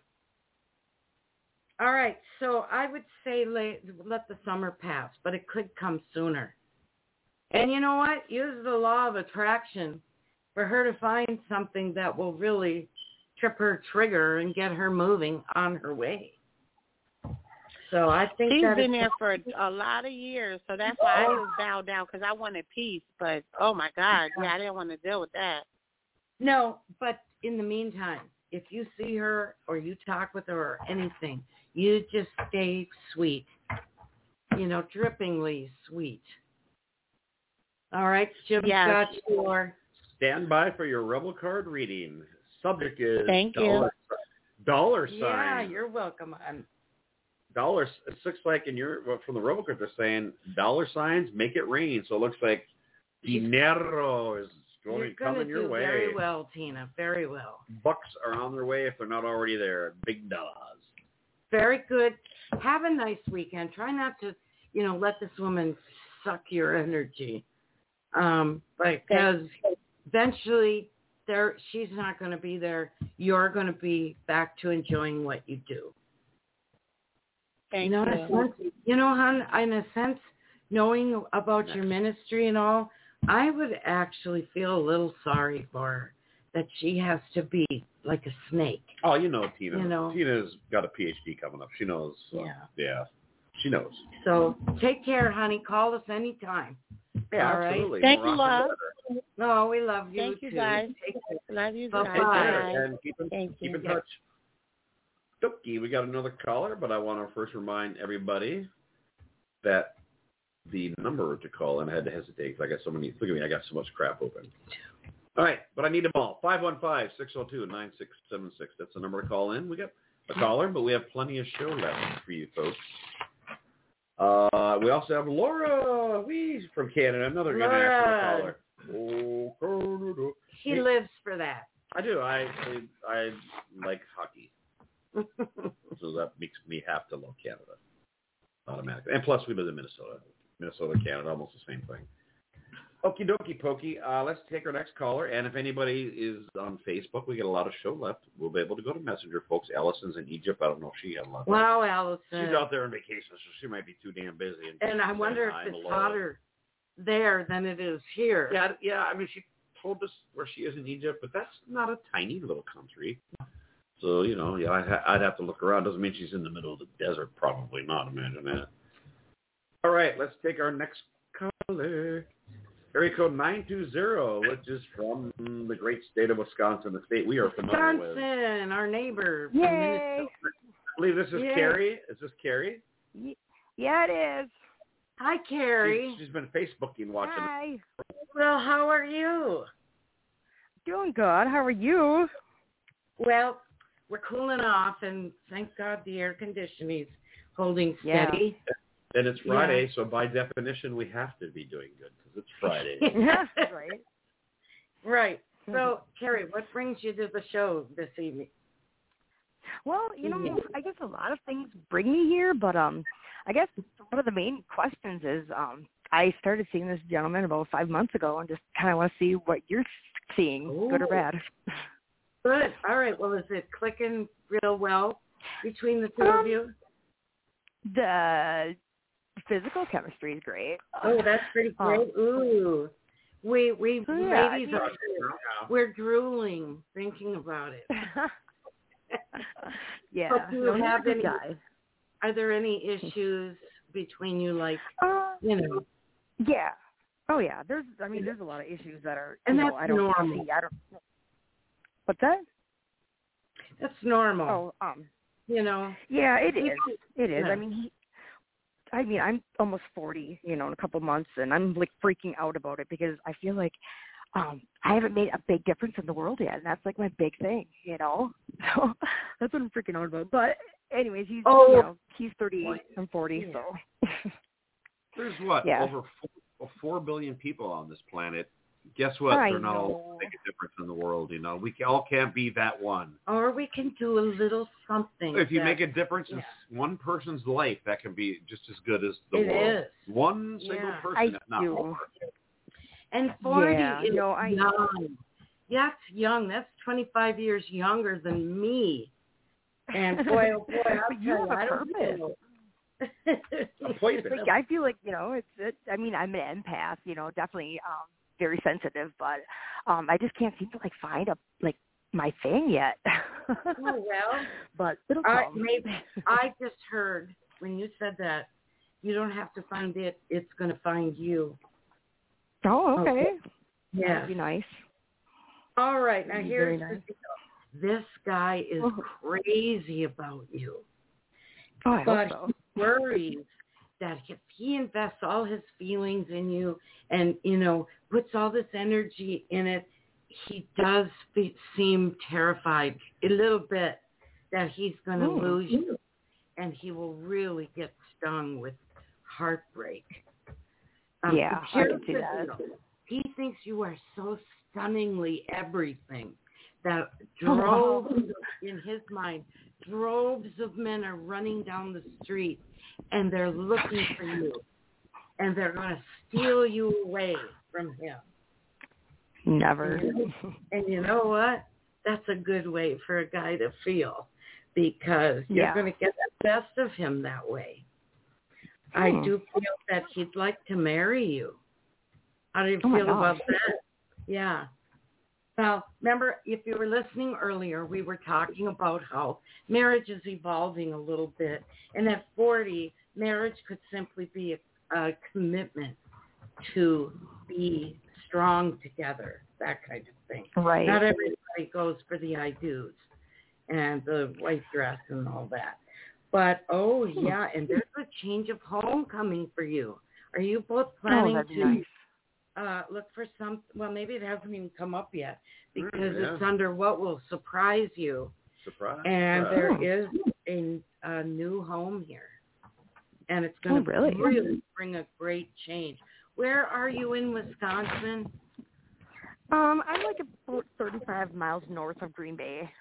All right, so I would say let, let the summer pass, but it could come sooner. And you know what? Use the law of attraction for her to find something that will really trip her trigger and get her moving on her way. So I think She's that been is, there for a lot of years, so that's why I just bowed down because I wanted peace. But, oh, my God, yeah, I didn't want to deal with that. No, but in the meantime, if you see her or you talk with her or anything, you just stay sweet, you know, drippingly sweet. All right, Jim's Yes. got your... Stand by for your Rebel card reading. Subject is Thank you. Dollar, dollar sign. Yeah, you're welcome. On Dollars. It looks like in your well, from the RoboCut they're saying dollar signs make it rain. So it looks like dinero is going you're coming gonna your do way. very well, Tina. Very well. Bucks are on their way if they're not already there. Big dollars. Very good. Have a nice weekend. Try not to, you know, let this woman suck your energy, um, because eventually, there she's not going to be there. You're going to be back to enjoying what you do. Thank you know, you. In a sense, you know, hon, in a sense, knowing about your ministry and all, I would actually feel a little sorry for her that she has to be like a snake. Oh, you know Tina. You know. Tina's got a P H D coming up. She knows. Uh, Yeah. Yeah. She knows. So take care, honey. Call us anytime. Yeah, All right. absolutely. Thank We're you, rocking love. together. No, we love you Thank you, too. guys. Take care. Love you Bye-bye. guys. Take Bye. care and keep in, Thank keep you. in touch. Dokie, we got another caller, but I want to first remind everybody that the number to call, and I had to hesitate because I got so many, look at me, I got so much crap open. All right, but I need them all. five one five, six oh two, nine six seven six. That's the number to call in. We got a caller, but we have plenty of show left for you folks. Uh, we also have Laura Wee from Canada, another international caller. Oh, He lives for that. I do. I I, I like hockey, so that makes me have to love Canada automatically. And plus, we live in Minnesota. Minnesota, Canada, almost the same thing. Okie dokie pokey. Uh, let's take our next caller. And if anybody is on Facebook, we get a lot of show left. We'll be able to go to Messenger, folks. Allison's in Egypt. I don't know if she had a lot. Wow, Allison. She's out there on vacation, so she might be too damn busy. And, And I wonder if it's hotter there than it is here. Yeah, yeah. I mean, she told us where she is in Egypt, but that's not a tiny little country. So, you know, yeah, I'd, ha- I'd have to look around. Doesn't mean she's in the middle of the desert. Probably not. Imagine that. All right, let's take our next caller. Area code nine two zero, which is from the great state of Wisconsin, the state we are familiar with. Wisconsin, our neighbor. From Yay! Minnesota. I believe this is Yay. Carrie. Is this Carrie? Yeah, it is. Hi, Carrie. She's, she's been Facebooking watching. Hi. Well, how are you? Doing good. How are you? Well, we're cooling off, and thank God the air conditioning's holding Yeah. steady. And it's Friday, yeah. So by definition, we have to be doing good because it's Friday. Right. Right. So, Carrie, what brings you to the show this evening? Well, you know, I guess a lot of things bring me here, but um, I guess one of the main questions is um, I started seeing this gentleman about five months ago and just kind of want to see what you're seeing, Ooh. Good or bad. Good. All right. Well, is it clicking real well between the two um, of you? The physical chemistry is great. Oh, that's pretty great. Um, Ooh. We, we so yeah, ladies, I are, we're drooling thinking about it. Yeah. But do you no, have any, guy. Are there any issues between you, like, uh, you know? Yeah. Oh, yeah. There's, I mean, there's a lot of issues that are, and you that's know, I don't normal. see. I don't, what's that? That's normal. Oh, um, you know. Yeah, it is. It is. Yeah. I mean, he, I mean, I'm almost forty, you know, in a couple months, and I'm like freaking out about it because I feel like um I haven't made a big difference in the world yet, and that's like my big thing, you know. So that's what I'm freaking out about. But anyways, he's oh. you know he's thirty-eight, I'm forty, yeah. so. There's what yeah. over four, four billion people on this planet. Guess what? I They're not know. all make a difference in the world. You know, we all can't be that one. Or we can do a little something. If you that, make a difference yeah. in one person's life, that can be just as good as the it world. Is. One single yeah. person, I if not do. more. And forty yeah, is no, I young. That's young. That's twenty-five years younger than me. And boy, oh boy, I'll but you tell have I a don't purpose. know. It's like, I feel like, you know, it's, it, I mean, I'm an empath, you know, definitely um, very sensitive, but um, I just can't seem to, like, find a, like, my thing yet. Oh, well. But it'll I, come. maybe, I just heard when you said that, you don't have to find it, it's going to find you. Oh, okay. okay. Yeah. That'd be nice. All right. Now, here's nice. the deal. This guy is oh. crazy about you. Oh, I but hope so. He worries that if he invests all his feelings in you and, you know, puts all this energy in it, he does be, seem terrified a little bit that he's going to Ooh. lose you, and he will really get stung with heartbreak. Um, Yeah, I can see that. He thinks you are so stunningly everything that droves, in his mind, droves of men are running down the street, and they're looking for you, and they're going to steal you away from him. Never. And, and you know what? That's a good way for a guy to feel, because you're Yeah. going to get the best of him that way. Hmm. I do feel that he'd like to marry you. How do you Oh my feel about gosh. that? Yeah. Well, remember, if you were listening earlier, we were talking about how marriage is evolving a little bit. And at forty, marriage could simply be a, a commitment to be strong together, that kind of thing. Right. Not everybody goes for the I do's and the white dress and all that. But, oh, yeah, and there's a change of home coming for you. Are you both planning oh, that'd be to nice. uh, look for some, well, maybe it hasn't even come up yet, because Mm, yeah. it's under what will surprise you. Surprise. And surprise. there is a, a new home here. And it's going Oh, to really? really bring a great change. Where are you in Wisconsin? Um, I'm like about thirty-five miles north of Green Bay.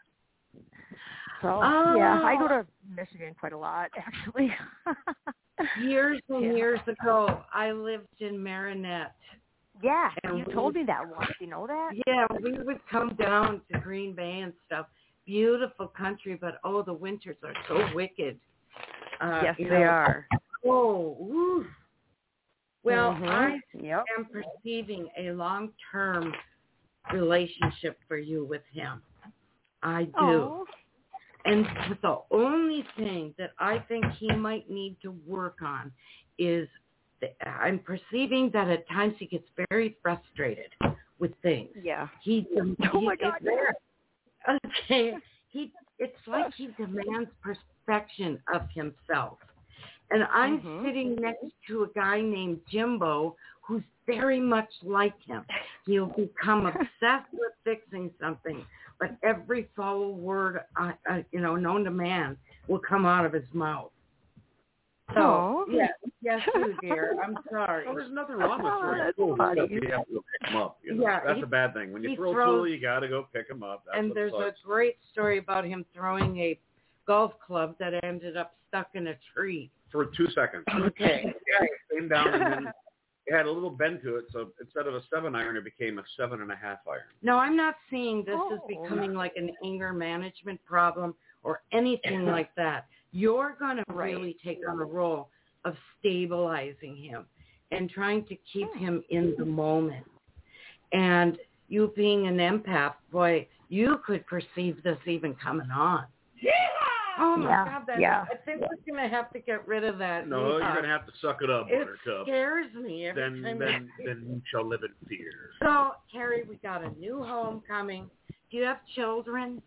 So, Oh. yeah, I go to Michigan quite a lot, actually. Years and Yeah. years ago, I lived in Marinette. Yeah, And you we- told me that once. You know that? Yeah, we would come down to Green Bay and stuff. Beautiful country, but oh, the winters are so wicked. Uh, yes, you they know, are. Oh, woo. Well, Mhm. I Yep. am perceiving a long-term relationship for you with him. I do. Oh. And the only thing that I think he might need to work on is that I'm perceiving that at times he gets very frustrated with things. Yeah. He, Oh he my God. Okay. He it's like he demands perfection of himself. And I'm Mhm. sitting next to a guy named Jimbo who's very much like him. He'll become obsessed with fixing something, but every foul word, uh, uh, you know, known to man will come out of his mouth. So, Aw. yes, yes, you dear. I'm sorry. Well, there's nothing wrong with Oh, throwing that's tools. funny. Except you have to go pick them up. You know? Yeah, That's he- a bad thing. When you he throw a throws- tool, you got to go pick them up. That's And what there's sucks. a great story about him throwing a golf club that ended up stuck in a tree. For two seconds. Okay. It came down and then it had a little bend to it. So instead of a seven iron, it became a seven and a half iron. No, I'm not seeing this as Oh. becoming like an anger management problem or anything like that. You're going to Right. really take on a role of stabilizing him and trying to keep him in the moment. And you being an empath, boy, you could perceive this even coming on. Yeah! Oh, my Yeah, God. That, yeah. I think we're going to have to get rid of that. No, you're Uh, going to have to suck it up, It Buttercup. scares me every Then, time. then, then you shall live in fear. So, Carrie, we got a new home coming. Do you have children?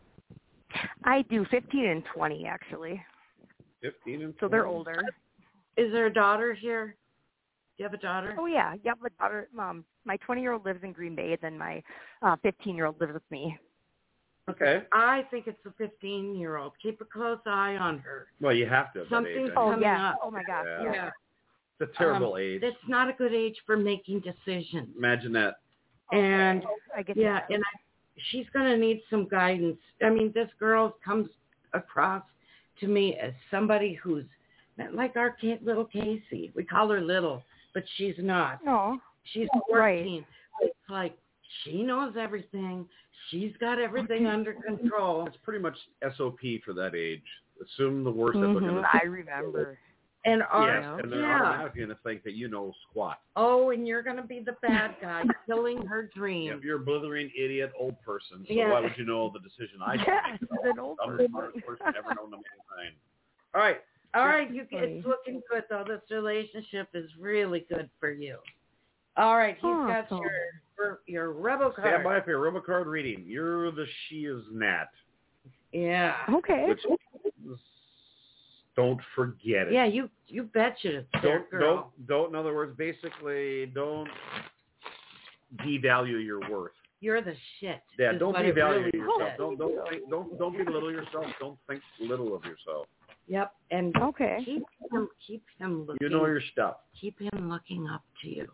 I do fifteen and twenty, actually. Fifteen and So they're twenty. older. Is there a daughter here? Do you have a daughter? Oh, yeah. Yep, my daughter, um, my twenty-year-old lives in Green Bay, then my uh, fifteen-year-old lives with me. Okay. I think it's a fifteen-year-old. Keep a close eye on her. Well, you have to at that Something's age. I Oh, think. coming yeah. up. Oh, my God. Yeah. Yeah. Yeah. It's a terrible Um, age. That's not a good age for making decisions. Imagine that. And, I get yeah, that. and I, she's going to need some guidance. I mean, this girl comes across to me as somebody who's not like our kid, little Casey. We call her little, but she's not. No. She's Right. fourteen. It's like she knows everything. She's got everything under control. It's pretty much S O P for that age. Assume the worst that they're going Mhm, to I remember. And our, Yes, and they're yeah. automatically going to think that you know squat. Oh, and you're going to be the bad guy killing her dream. If you're a blithering idiot old person, so Yeah. why would you know the decision I Yeah, make? she's an old I'm the person. smartest person ever known to mankind. All right. All right, you, funny. it's looking good, though. This relationship is really good for you. All right, he's got Awesome. your your rebel card. Stand by for your rubber card reading. You're the she is Nat. Yeah. Okay. Which is, don't forget it. Yeah, you you betcha it's their Don't, girl. don't, don't, in other words, basically, don't devalue your worth. you're the shit. Yeah, don't devalue really yourself. said. Don't don't think, don't don't belittle yourself. Don't think little of yourself. Yep, and Okay. keep him keep him looking. You know your stuff. Keep him looking up to you.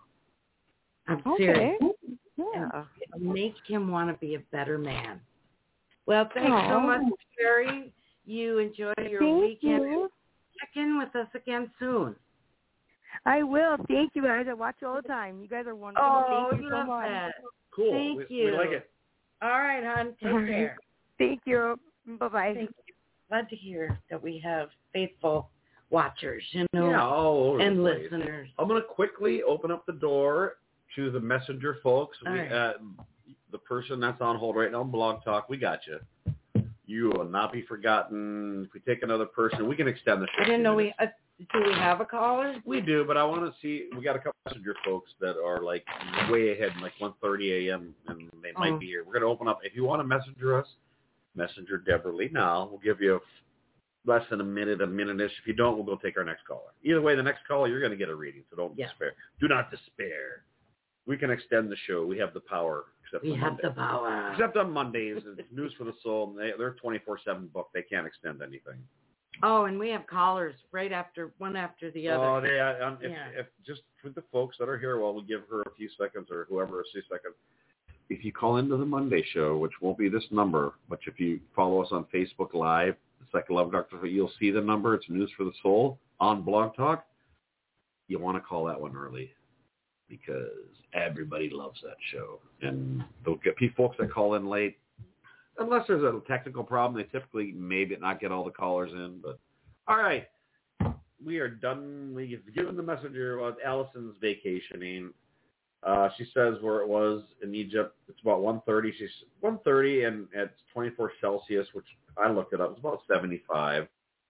I'm Okay. serious. Yeah. And make him want to be a better man. Well, thanks Aww. so much, Sherry. You enjoy your Thank weekend. you. Check in with us again soon. I will. Thank you guys. I watch you all the time. You guys are wonderful. Oh, Thank you so love much. that. Cool. Thank we, you. We like it. All right, hon. Take All right. care. Thank you. Bye-bye. Thank you. Glad to hear that we have faithful watchers, you know, Yeah, all over and the place. listeners. I'm going to quickly open up the door to the messenger folks. All We, right. uh, the person that's on hold right now on Blog Talk, we got you. You will not be forgotten. If we take another person, we can extend the show. I didn't know we, uh, do we have a caller? We do, but I want to see. We got a couple messenger folks that are like way ahead, like one thirty a.m. and they might Oh. be here. We're going to open up. If you want to messenger us, messenger Deborah Lee now. We'll give you less than a minute, a minute-ish. If you don't, we'll go take our next caller. Either way, the next caller, you're going to get a reading, so don't Yeah. despair. Do not despair. We can extend the show. We have the power. Except We on have Monday. the power. Except on Mondays. It's News for the Soul. They, they're twenty-four seven booked. They can't extend anything. Oh, and we have callers right after, one after the other. Oh, they, uh, um, if, Yeah. if just for the folks that are here, well, we'll give her a few seconds or whoever a few seconds. If you call into the Monday show, which won't be this number, but if you follow us on Facebook Live, it's like Love Doctor, you'll see the number. It's News for the Soul on Blog Talk. You want to call that one early because everybody loves that show. And they'll get people folks that call in late. Unless there's a technical problem, they typically maybe not get all the callers in. But all right, we are done. We've given the messenger about Allison's vacationing. Uh, she says where it was in Egypt, it's about one thirty. She's one thirty, and it's twenty-four Celsius, which I looked it up. It's about seventy-five.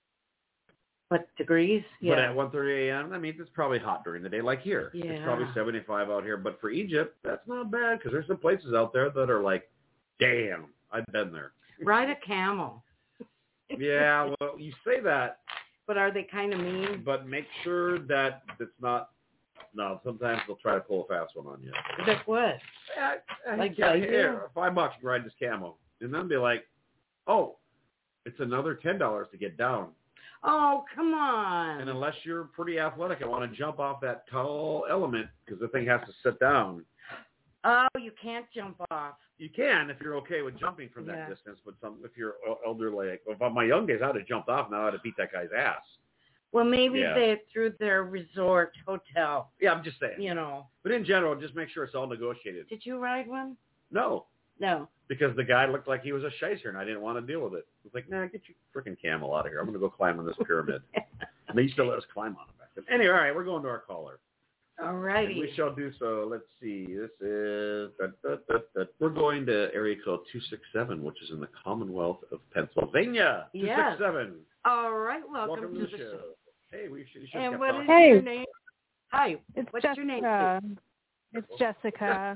What degrees? But Yeah. at one thirty a.m., I mean, it's probably hot during the day, like here. Yeah. It's probably seventy-five out here. But for Egypt, that's not bad because there's some places out there that are like, damn, I've been there. Ride a camel. Yeah, well, you say that, But are they kind of mean? but make sure that it's not. No, sometimes they'll try to pull a fast one on you. Like what? Yeah, I, Like, yeah, yeah. here, five bucks to ride this camel, and then be like, oh, it's another ten dollars to get down. Oh, come on. And unless you're pretty athletic and want to jump off that tall element, because the thing has to sit down, Oh, you can't jump off. you can if you're okay with jumping from that Yeah. distance. But some, if you're el- elderly, like, well, on my young days, I'd have jumped off. Now I'd have beat that guy's ass. Well, maybe Yeah. they through their resort hotel, Yeah, I'm just saying. you know. But in general, just make sure it's all negotiated. Did you ride one? No, No. because the guy looked like he was a shyster, and I didn't want to deal with it. I was like, nah, get your freaking camel out of here. I'm going to go climb on this pyramid. And they used to let us climb on it back then. Anyway, all right, we're going to our caller. All And righty. we shall do so. Let's see. This is, da, da, da, da. We're going to area code two six seven, which is in the Commonwealth of Pennsylvania. Yes. two six seven. All right. Welcome, Welcome to, to the the show. show. Hey, we should, you should And have what kept is talking. Hey. your name? Hi. It's What's Jessica. your name? It's Jessica.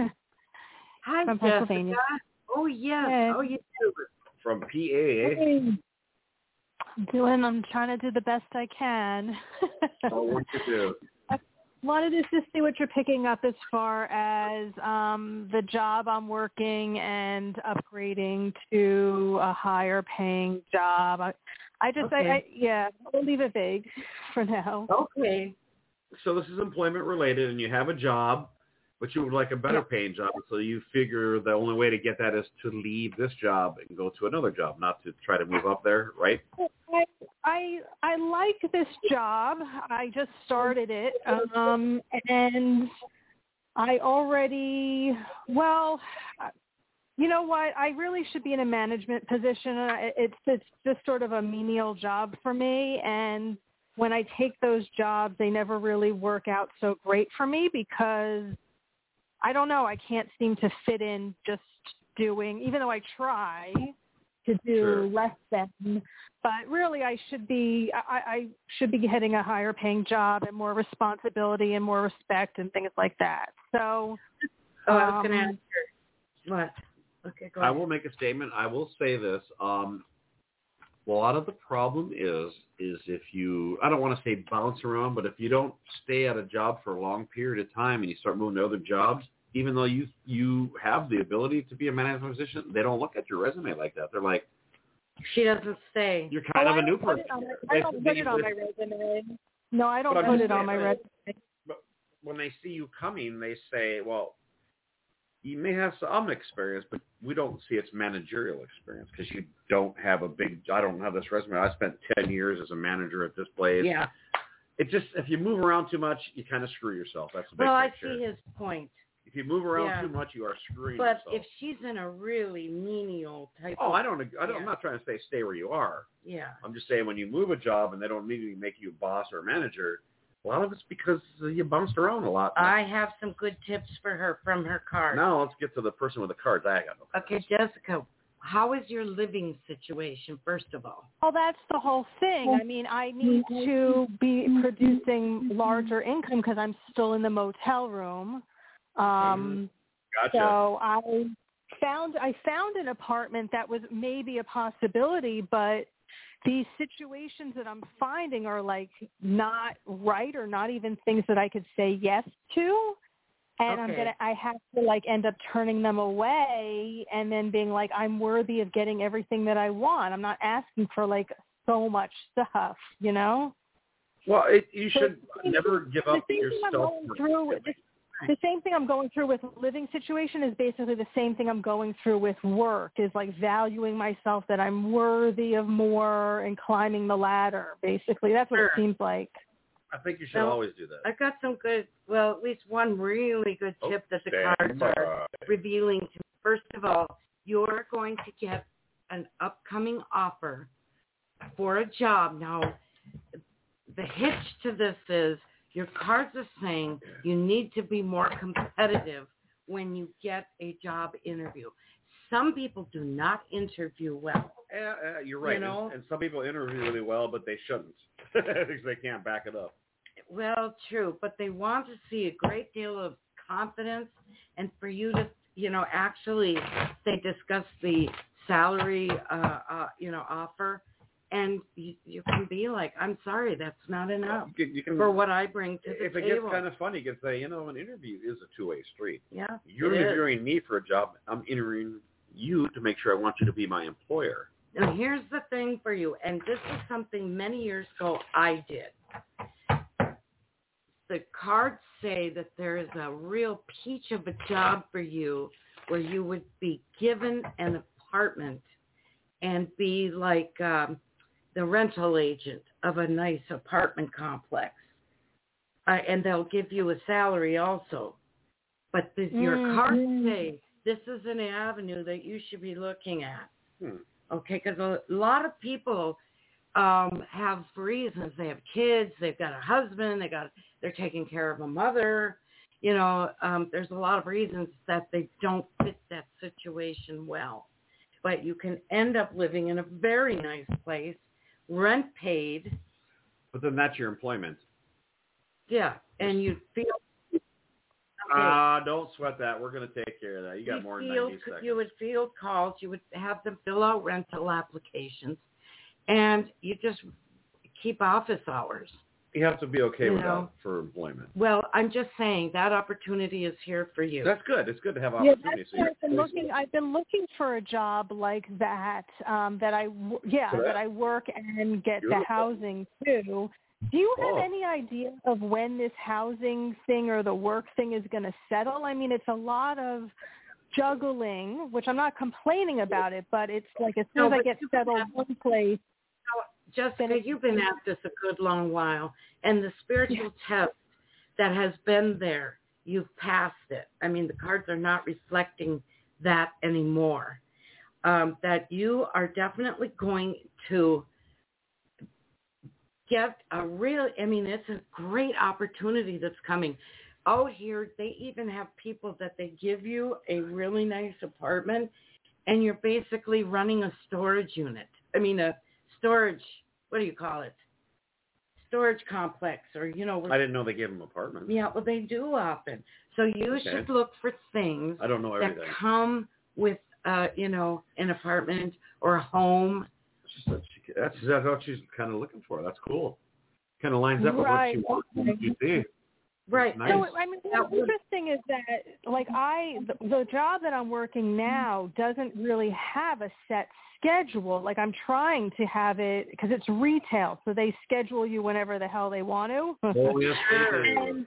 Hi, From Jessica. Pennsylvania. Oh, yes. Hey. Oh, you do. From P A. Hey. Doing, I'm trying to do the best I can. Oh, what you do? Wanted to just see what you're picking up as far as um, the job I'm working and upgrading to a higher paying job. I, I just, Okay. I, I, yeah, I'll leave it vague for now. Okay. So this is employment related, and you have a job, but you would like a better Yeah. paying job. So you figure the only way to get that is to leave this job and go to another job, not to try to move up there, right? I, I I like this job. I just started it, um, and I already well, you know what? I really should be in a management position. I- It's it's just sort of a menial job for me, and when I take those jobs, they never really work out so great for me because I don't know. I can't seem to fit in just doing, even though I try to do Sure. less than. But really, I should be I, I should be getting a higher paying job and more responsibility and more respect and things like that. So, Oh, I was going to um, ask her. What? Okay, go I ahead. will make a statement. I will say this. Um, a lot of the problem is, is if you, I don't want to say bounce around, but if you don't stay at a job for a long period of time and you start moving to other jobs, even though you you have the ability to be a management position, they don't look at your resume like that. They're like, she doesn't stay. You're kind oh, of a new put person. My, I They, don't they, put it on they, my resume. No, I don't but put I'm it on saying, my resume. But when they see you coming, they say, well, you may have some experience, but we don't see it's managerial experience because you don't have a big, I don't have this resume. I spent ten years as a manager at this place. Yeah. It just, if you move around too much, you kind of screw yourself. That's the big Well, picture. I see his point. If you move around Yeah. too much, you are screwing But yourself. if she's in a really menial type Oh, of... I don't, I don't, yeah. I'm not trying to say stay where you are. Yeah. I'm just saying when you move a job and they don't immediately make you a boss or a manager, a lot of it's because you bounced around a lot. I have some good tips for her from her card. Now let's get to the person with the cards. I got no cards. Okay, Jessica, how is your living situation, first of all? Well, that's the whole thing. I mean, I need to be producing larger income because I'm still in the motel room. Um, Gotcha. So I found I found an apartment that was maybe a possibility, but these situations that I'm finding are like not right or not even things that I could say yes to. And Okay. I'm gonna I have to like end up turning them away and then being like, I'm worthy of getting everything that I want. I'm not asking for like so much stuff, you know? Well, it, you So should the never same- give the up same thing I'm yourself. going through with this, the same thing I'm going through with living situation is basically the same thing I'm going through with work, is like valuing myself, that I'm worthy of more and climbing the ladder. Basically, that's what Sure. it seems like. I think you should Well, always do that. I've got some good, well, at least one really good tip that the Stand cards are by. revealing to me. First of all, you're going to get an upcoming offer for a job. Now, the hitch to this is your cards are saying you need to be more competitive when you get a job interview. Some people do not interview well. Yeah, uh, you're right. You know? and, and some people interview really well, but they shouldn't because they can't back it up. Well, true, but they want to see a great deal of confidence, and for you to, you know, actually, they discuss the salary, uh, uh, you know, offer, and you, you can be like, I'm sorry, that's not enough You can, you can, for what I bring to the if it table. gets kind of funny, you can say, you know, an interview is a two-way street. Yeah, You're it is. interviewing me for a job. I'm interviewing you to make sure I want you to be my employer. Now, here's the thing for you, and this is something many years ago I did. The cards say that there is a real peach of a job for you where you would be given an apartment and be like um, the rental agent of a nice apartment complex. Uh, and they'll give you a salary also. But the, your Mm-hmm. cards say this is an avenue that you should be looking at. Hmm. Okay, because a lot of people um, have reasons. They have kids, they've got a husband, they got they're taking care of a mother. You know, um, there's a lot of reasons that they don't fit that situation well. But you can end up living in a very nice place, rent paid. But then that's your employment. Yeah, and you feel. Ah, uh, don't sweat that. We're going to take care of that. You got you more than field, ninety seconds. You would field calls. You would have them fill out rental applications, and you just keep office hours. You have to be okay You with know. that for employment. Well, I'm just saying that opportunity is here for you. That's good. It's good to have Yeah, opportunities. that's why I've been looking. I've been looking for a job like that. Um, that I, w- yeah, Correct. that I work and get Beautiful. the housing too. Do you have Oh. any idea of when this housing thing or the work thing is going to settle? I mean, it's a lot of juggling, which I'm not complaining about it, but it's like as soon No, as I but get you settled have- one place. Jessica, you've been at this a good long while, and the spiritual test that has been there, you've passed it. I mean, the cards are not reflecting that anymore. Um, that you are definitely going to get a real, I mean, it's a great opportunity that's coming. Out here, they even have people that they give you a really nice apartment, and you're basically running a storage unit. I mean, a storage, what do you call it? Storage complex, or, you know. I didn't know they gave them apartments. Yeah, well, they do often. So you Okay. should look for things I don't know that everything. come with, uh, you know, an apartment or a home. It's just that she, that's, that's what she's kind of looking for. That's cool. Kind of lines up Right. with what she wants. What you see. Right. Nice. So, I mean, what's interesting is that, like, I, the, the job that I'm working now doesn't really have a set schedule. Like, I'm trying to have it, because it's retail, so they schedule you whenever the hell they want to. Oh, yes, they do. and,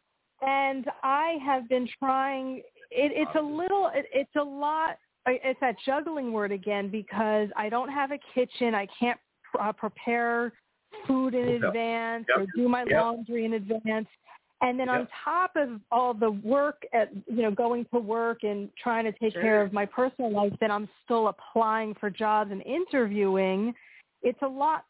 and I have been trying, it, it's a little, it, it's a lot, it's that juggling word again, because I don't have a kitchen. I can't uh, prepare food in Yep. advance Yep. or do my Yep. laundry in advance. And then Yep. on top of all the work at, you know, going to work and trying to take Sure. care of my personal life, then I'm still applying for jobs and interviewing. It's a lot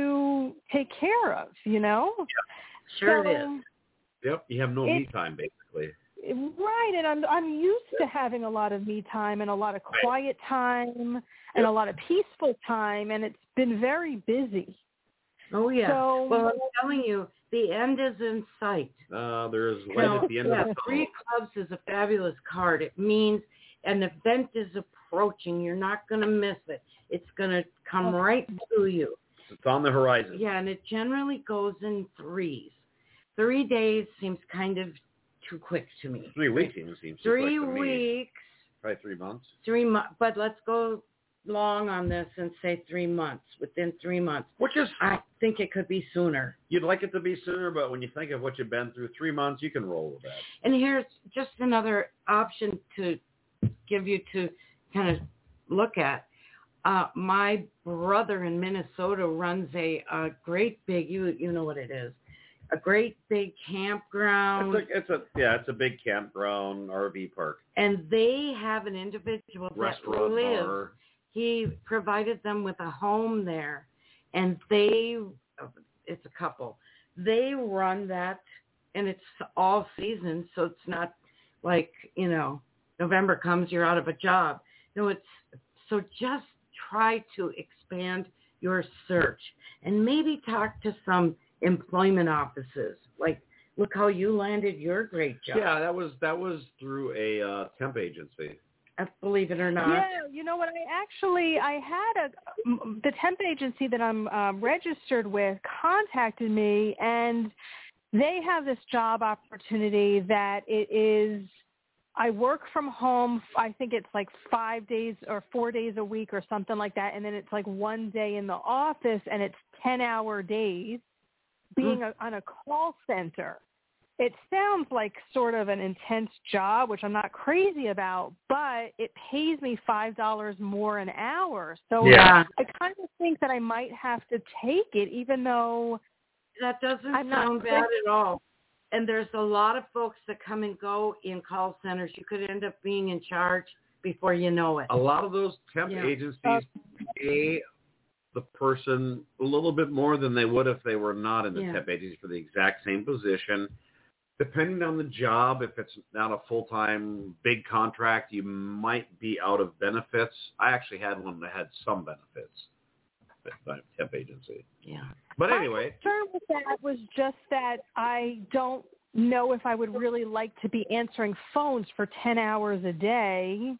to take care of, you know? Yep. Sure so, it is. Yep, you have no It- me time, basically. Right, and I'm I'm used to having a lot of me time and a lot of quiet time and a lot of peaceful time, and it's been very busy. Oh, yeah. So, well, I'm telling you, the end is in sight. Uh, there is You light know, at the end yeah, of the Three Clubs is a fabulous card. It means an event is approaching. You're not going to miss it. It's going to come right to you. It's on the horizon. Yeah, and it generally goes in threes. Three days seems kind of too quick to me. Three weeks even seems too Three quick to me. weeks, Probably three months. three months. But let's go long on this and say three months. Within three months, Which is, I think it could be sooner. you'd like it to be sooner, but when you think of what you've been through, three months, you can roll with that. And here's just another option to give you to kind of look at. Uh, my brother in Minnesota runs a, a great big, you you know what it is, a great big campground. It's a, it's a yeah, it's a big campground R V park. And they have an individual that Restaurant, lives. bar. He provided them with a home there, and they, it's a couple. They run that, and it's all season, so it's not like, you know, November comes, you're out of a job. No, it's, so just try to expand your search and maybe talk to some employment offices. Like, look how you landed your great job. Yeah, that was that was through a uh, temp agency. Believe it or not. yeah, you know what? I actually I had a the temp agency that I'm uh, registered with contacted me, and they have this job opportunity that it is. I work from home. I think it's like five days or four days a week or something like that, and then it's like one day in the office, and it's ten-hour days. Being Mm. a, on a call center. It sounds like sort of an intense job, which I'm not crazy about, but it pays me five dollars more an hour. So Yeah. I kind of think that I might have to take it, even though That doesn't I'm not sound bad at all. And there's a lot of folks that come and go in call centers. You could end up being in charge before you know it. A lot of those temp Yeah. agencies pay the person a little bit more than they would if they were not in the Yeah. temp agency for the exact same position. Depending on the job, if it's not a full-time big contract, you might be out of benefits. I actually had one that had some benefits, but temp agency. Yeah. But anyway, my concern with that was just that I don't know if I would really like to be answering phones for ten hours a day,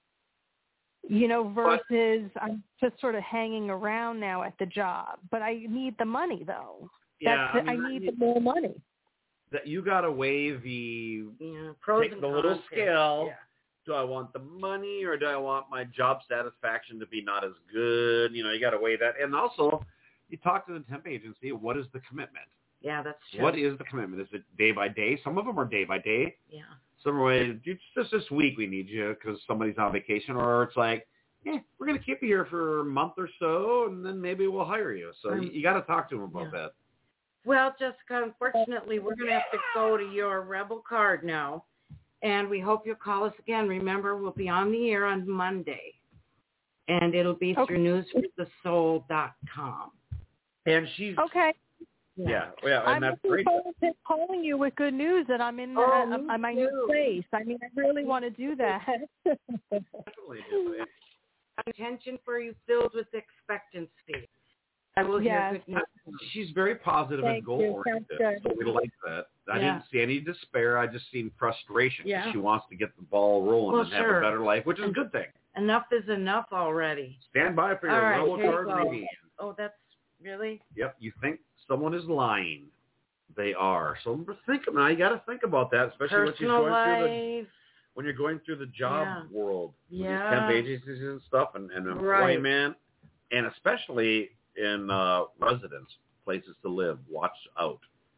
you know, versus I'm just sort of hanging around now at the job. But I need the money, though. yeah, That's I, I, mean, need you, the more money. that you got to weigh the Yeah. Pros take and the little cons. scale. Yeah. Do I want the money or do I want my job satisfaction to be not as good? You know, you got to weigh that. And also, you talk to the temp agency. What is the commitment? Yeah, that's true. What is the commitment? Is it day by day? Some of them are day by day. Yeah. Some are like, just this week we need you because somebody's on vacation, or it's like, eh, we're going to keep you here for a month or so, and then maybe we'll hire you. So Um, you, you got to talk to them about yeah. that. Well, Jessica, unfortunately, we're going to have to go to your Rebel card now, and we hope you'll call us again. Remember, we'll be on the air on Monday, and it'll be Okay. through news for the soul dot com. And she's Okay. yeah, yeah, and I'm that's looking great. forward to calling you with good news that I'm in Oh, uh, me uh, my too. new place. I mean, I really want to do that. Definitely do it. Attention for you filled with expectancy. I will Yes. hear good news. She's very positive Thank and goal you. oriented, Sounds so good. we like that. I Yeah. didn't see any despair. I just seen frustration. Yeah. She wants to get the ball rolling Well, and have sure. a better life, which is a good thing. Enough is enough already. Stand by for your All right, Rebel here you card go. reading. Oh, that's really? Yep, you think someone is lying. They are. So think now. You got to think about that, especially Personal when you're going life. through the when you're going through the job Yeah. world, with Yeah. these temp agencies and stuff, and, and Right. employment, and especially in uh, residence places to live. Watch out.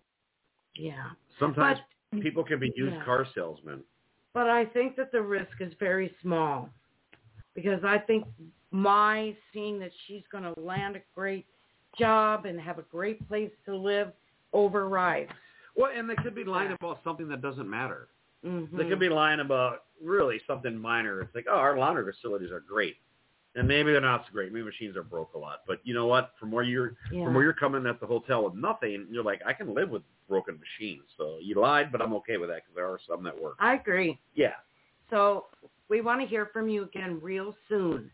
Yeah. Sometimes But- people can be used yeah. car salesmen. But I think that the risk is very small because I think my seeing that she's going to land a great job and have a great place to live overrides. Well, and they could be lying about something that doesn't matter. Mm-hmm. They could be lying about really something minor. It's like, oh, our laundry facilities are great. And maybe they're not so great. Maybe machines are broke a lot. But you know what? From where you're Yeah. from where you're coming at the hotel with nothing, you're like, I can live with broken machines. So you lied, but I'm okay with that because there are some that work. I agree. Yeah. So we want to hear from you again real soon.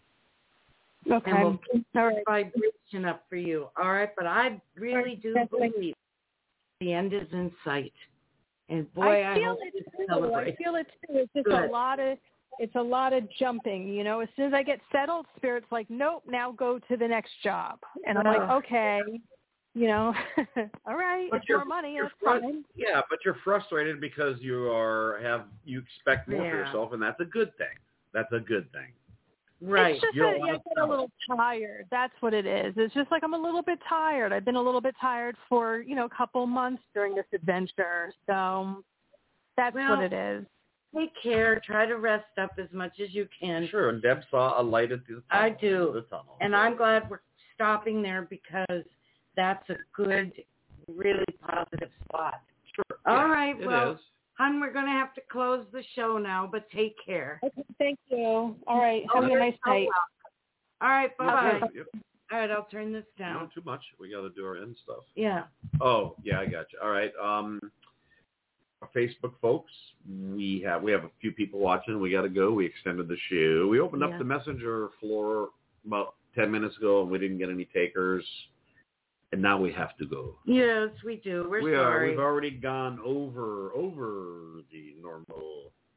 Okay. And we'll keep All right. vibration up for you. All right. But I really do Definitely. believe the end is in sight. And boy, I, I feel hope it to too. celebrate. I feel it too. It's just Good. a lot of it's a lot of jumping, you know. As soon as I get settled, Spirit's like, nope, now go to the next job. And I'm like, Yeah. okay, you know, all right, But it's you're- more money, you're that's frus- fine. Yeah, but you're frustrated because you are have you expect more Yeah. for yourself, and that's a good thing. That's a good thing. Right. It's just You don't that wanna I get a settle. little tired. That's what it is. It's just like I'm a little bit tired. I've been a little bit tired for, you know, a couple months during this adventure. So that's Well, what it is. Take care. Try to rest up as much as you can. Sure, and Deb saw a light at the tunnel. I do. The tunnel. And I'm glad we're stopping there because that's a good, really positive spot. Sure. All yeah, right, it well, is. hon, we're going to have to close the show now, but take care. Okay, thank you. All right, have Oh, a you're nice so night. welcome. All right, bye-bye. Yep. All right, I'll turn this down. Not too much. We got to do our end stuff. Yeah. Oh, yeah, I got you. All right. Um, our Facebook folks, we have we have a few people watching. We got to go. We extended the show. We opened Yeah. up the messenger floor about ten minutes ago, and we didn't get any takers. And now we have to go. Yes, we do. We're we sorry. are. We've already gone over over the normal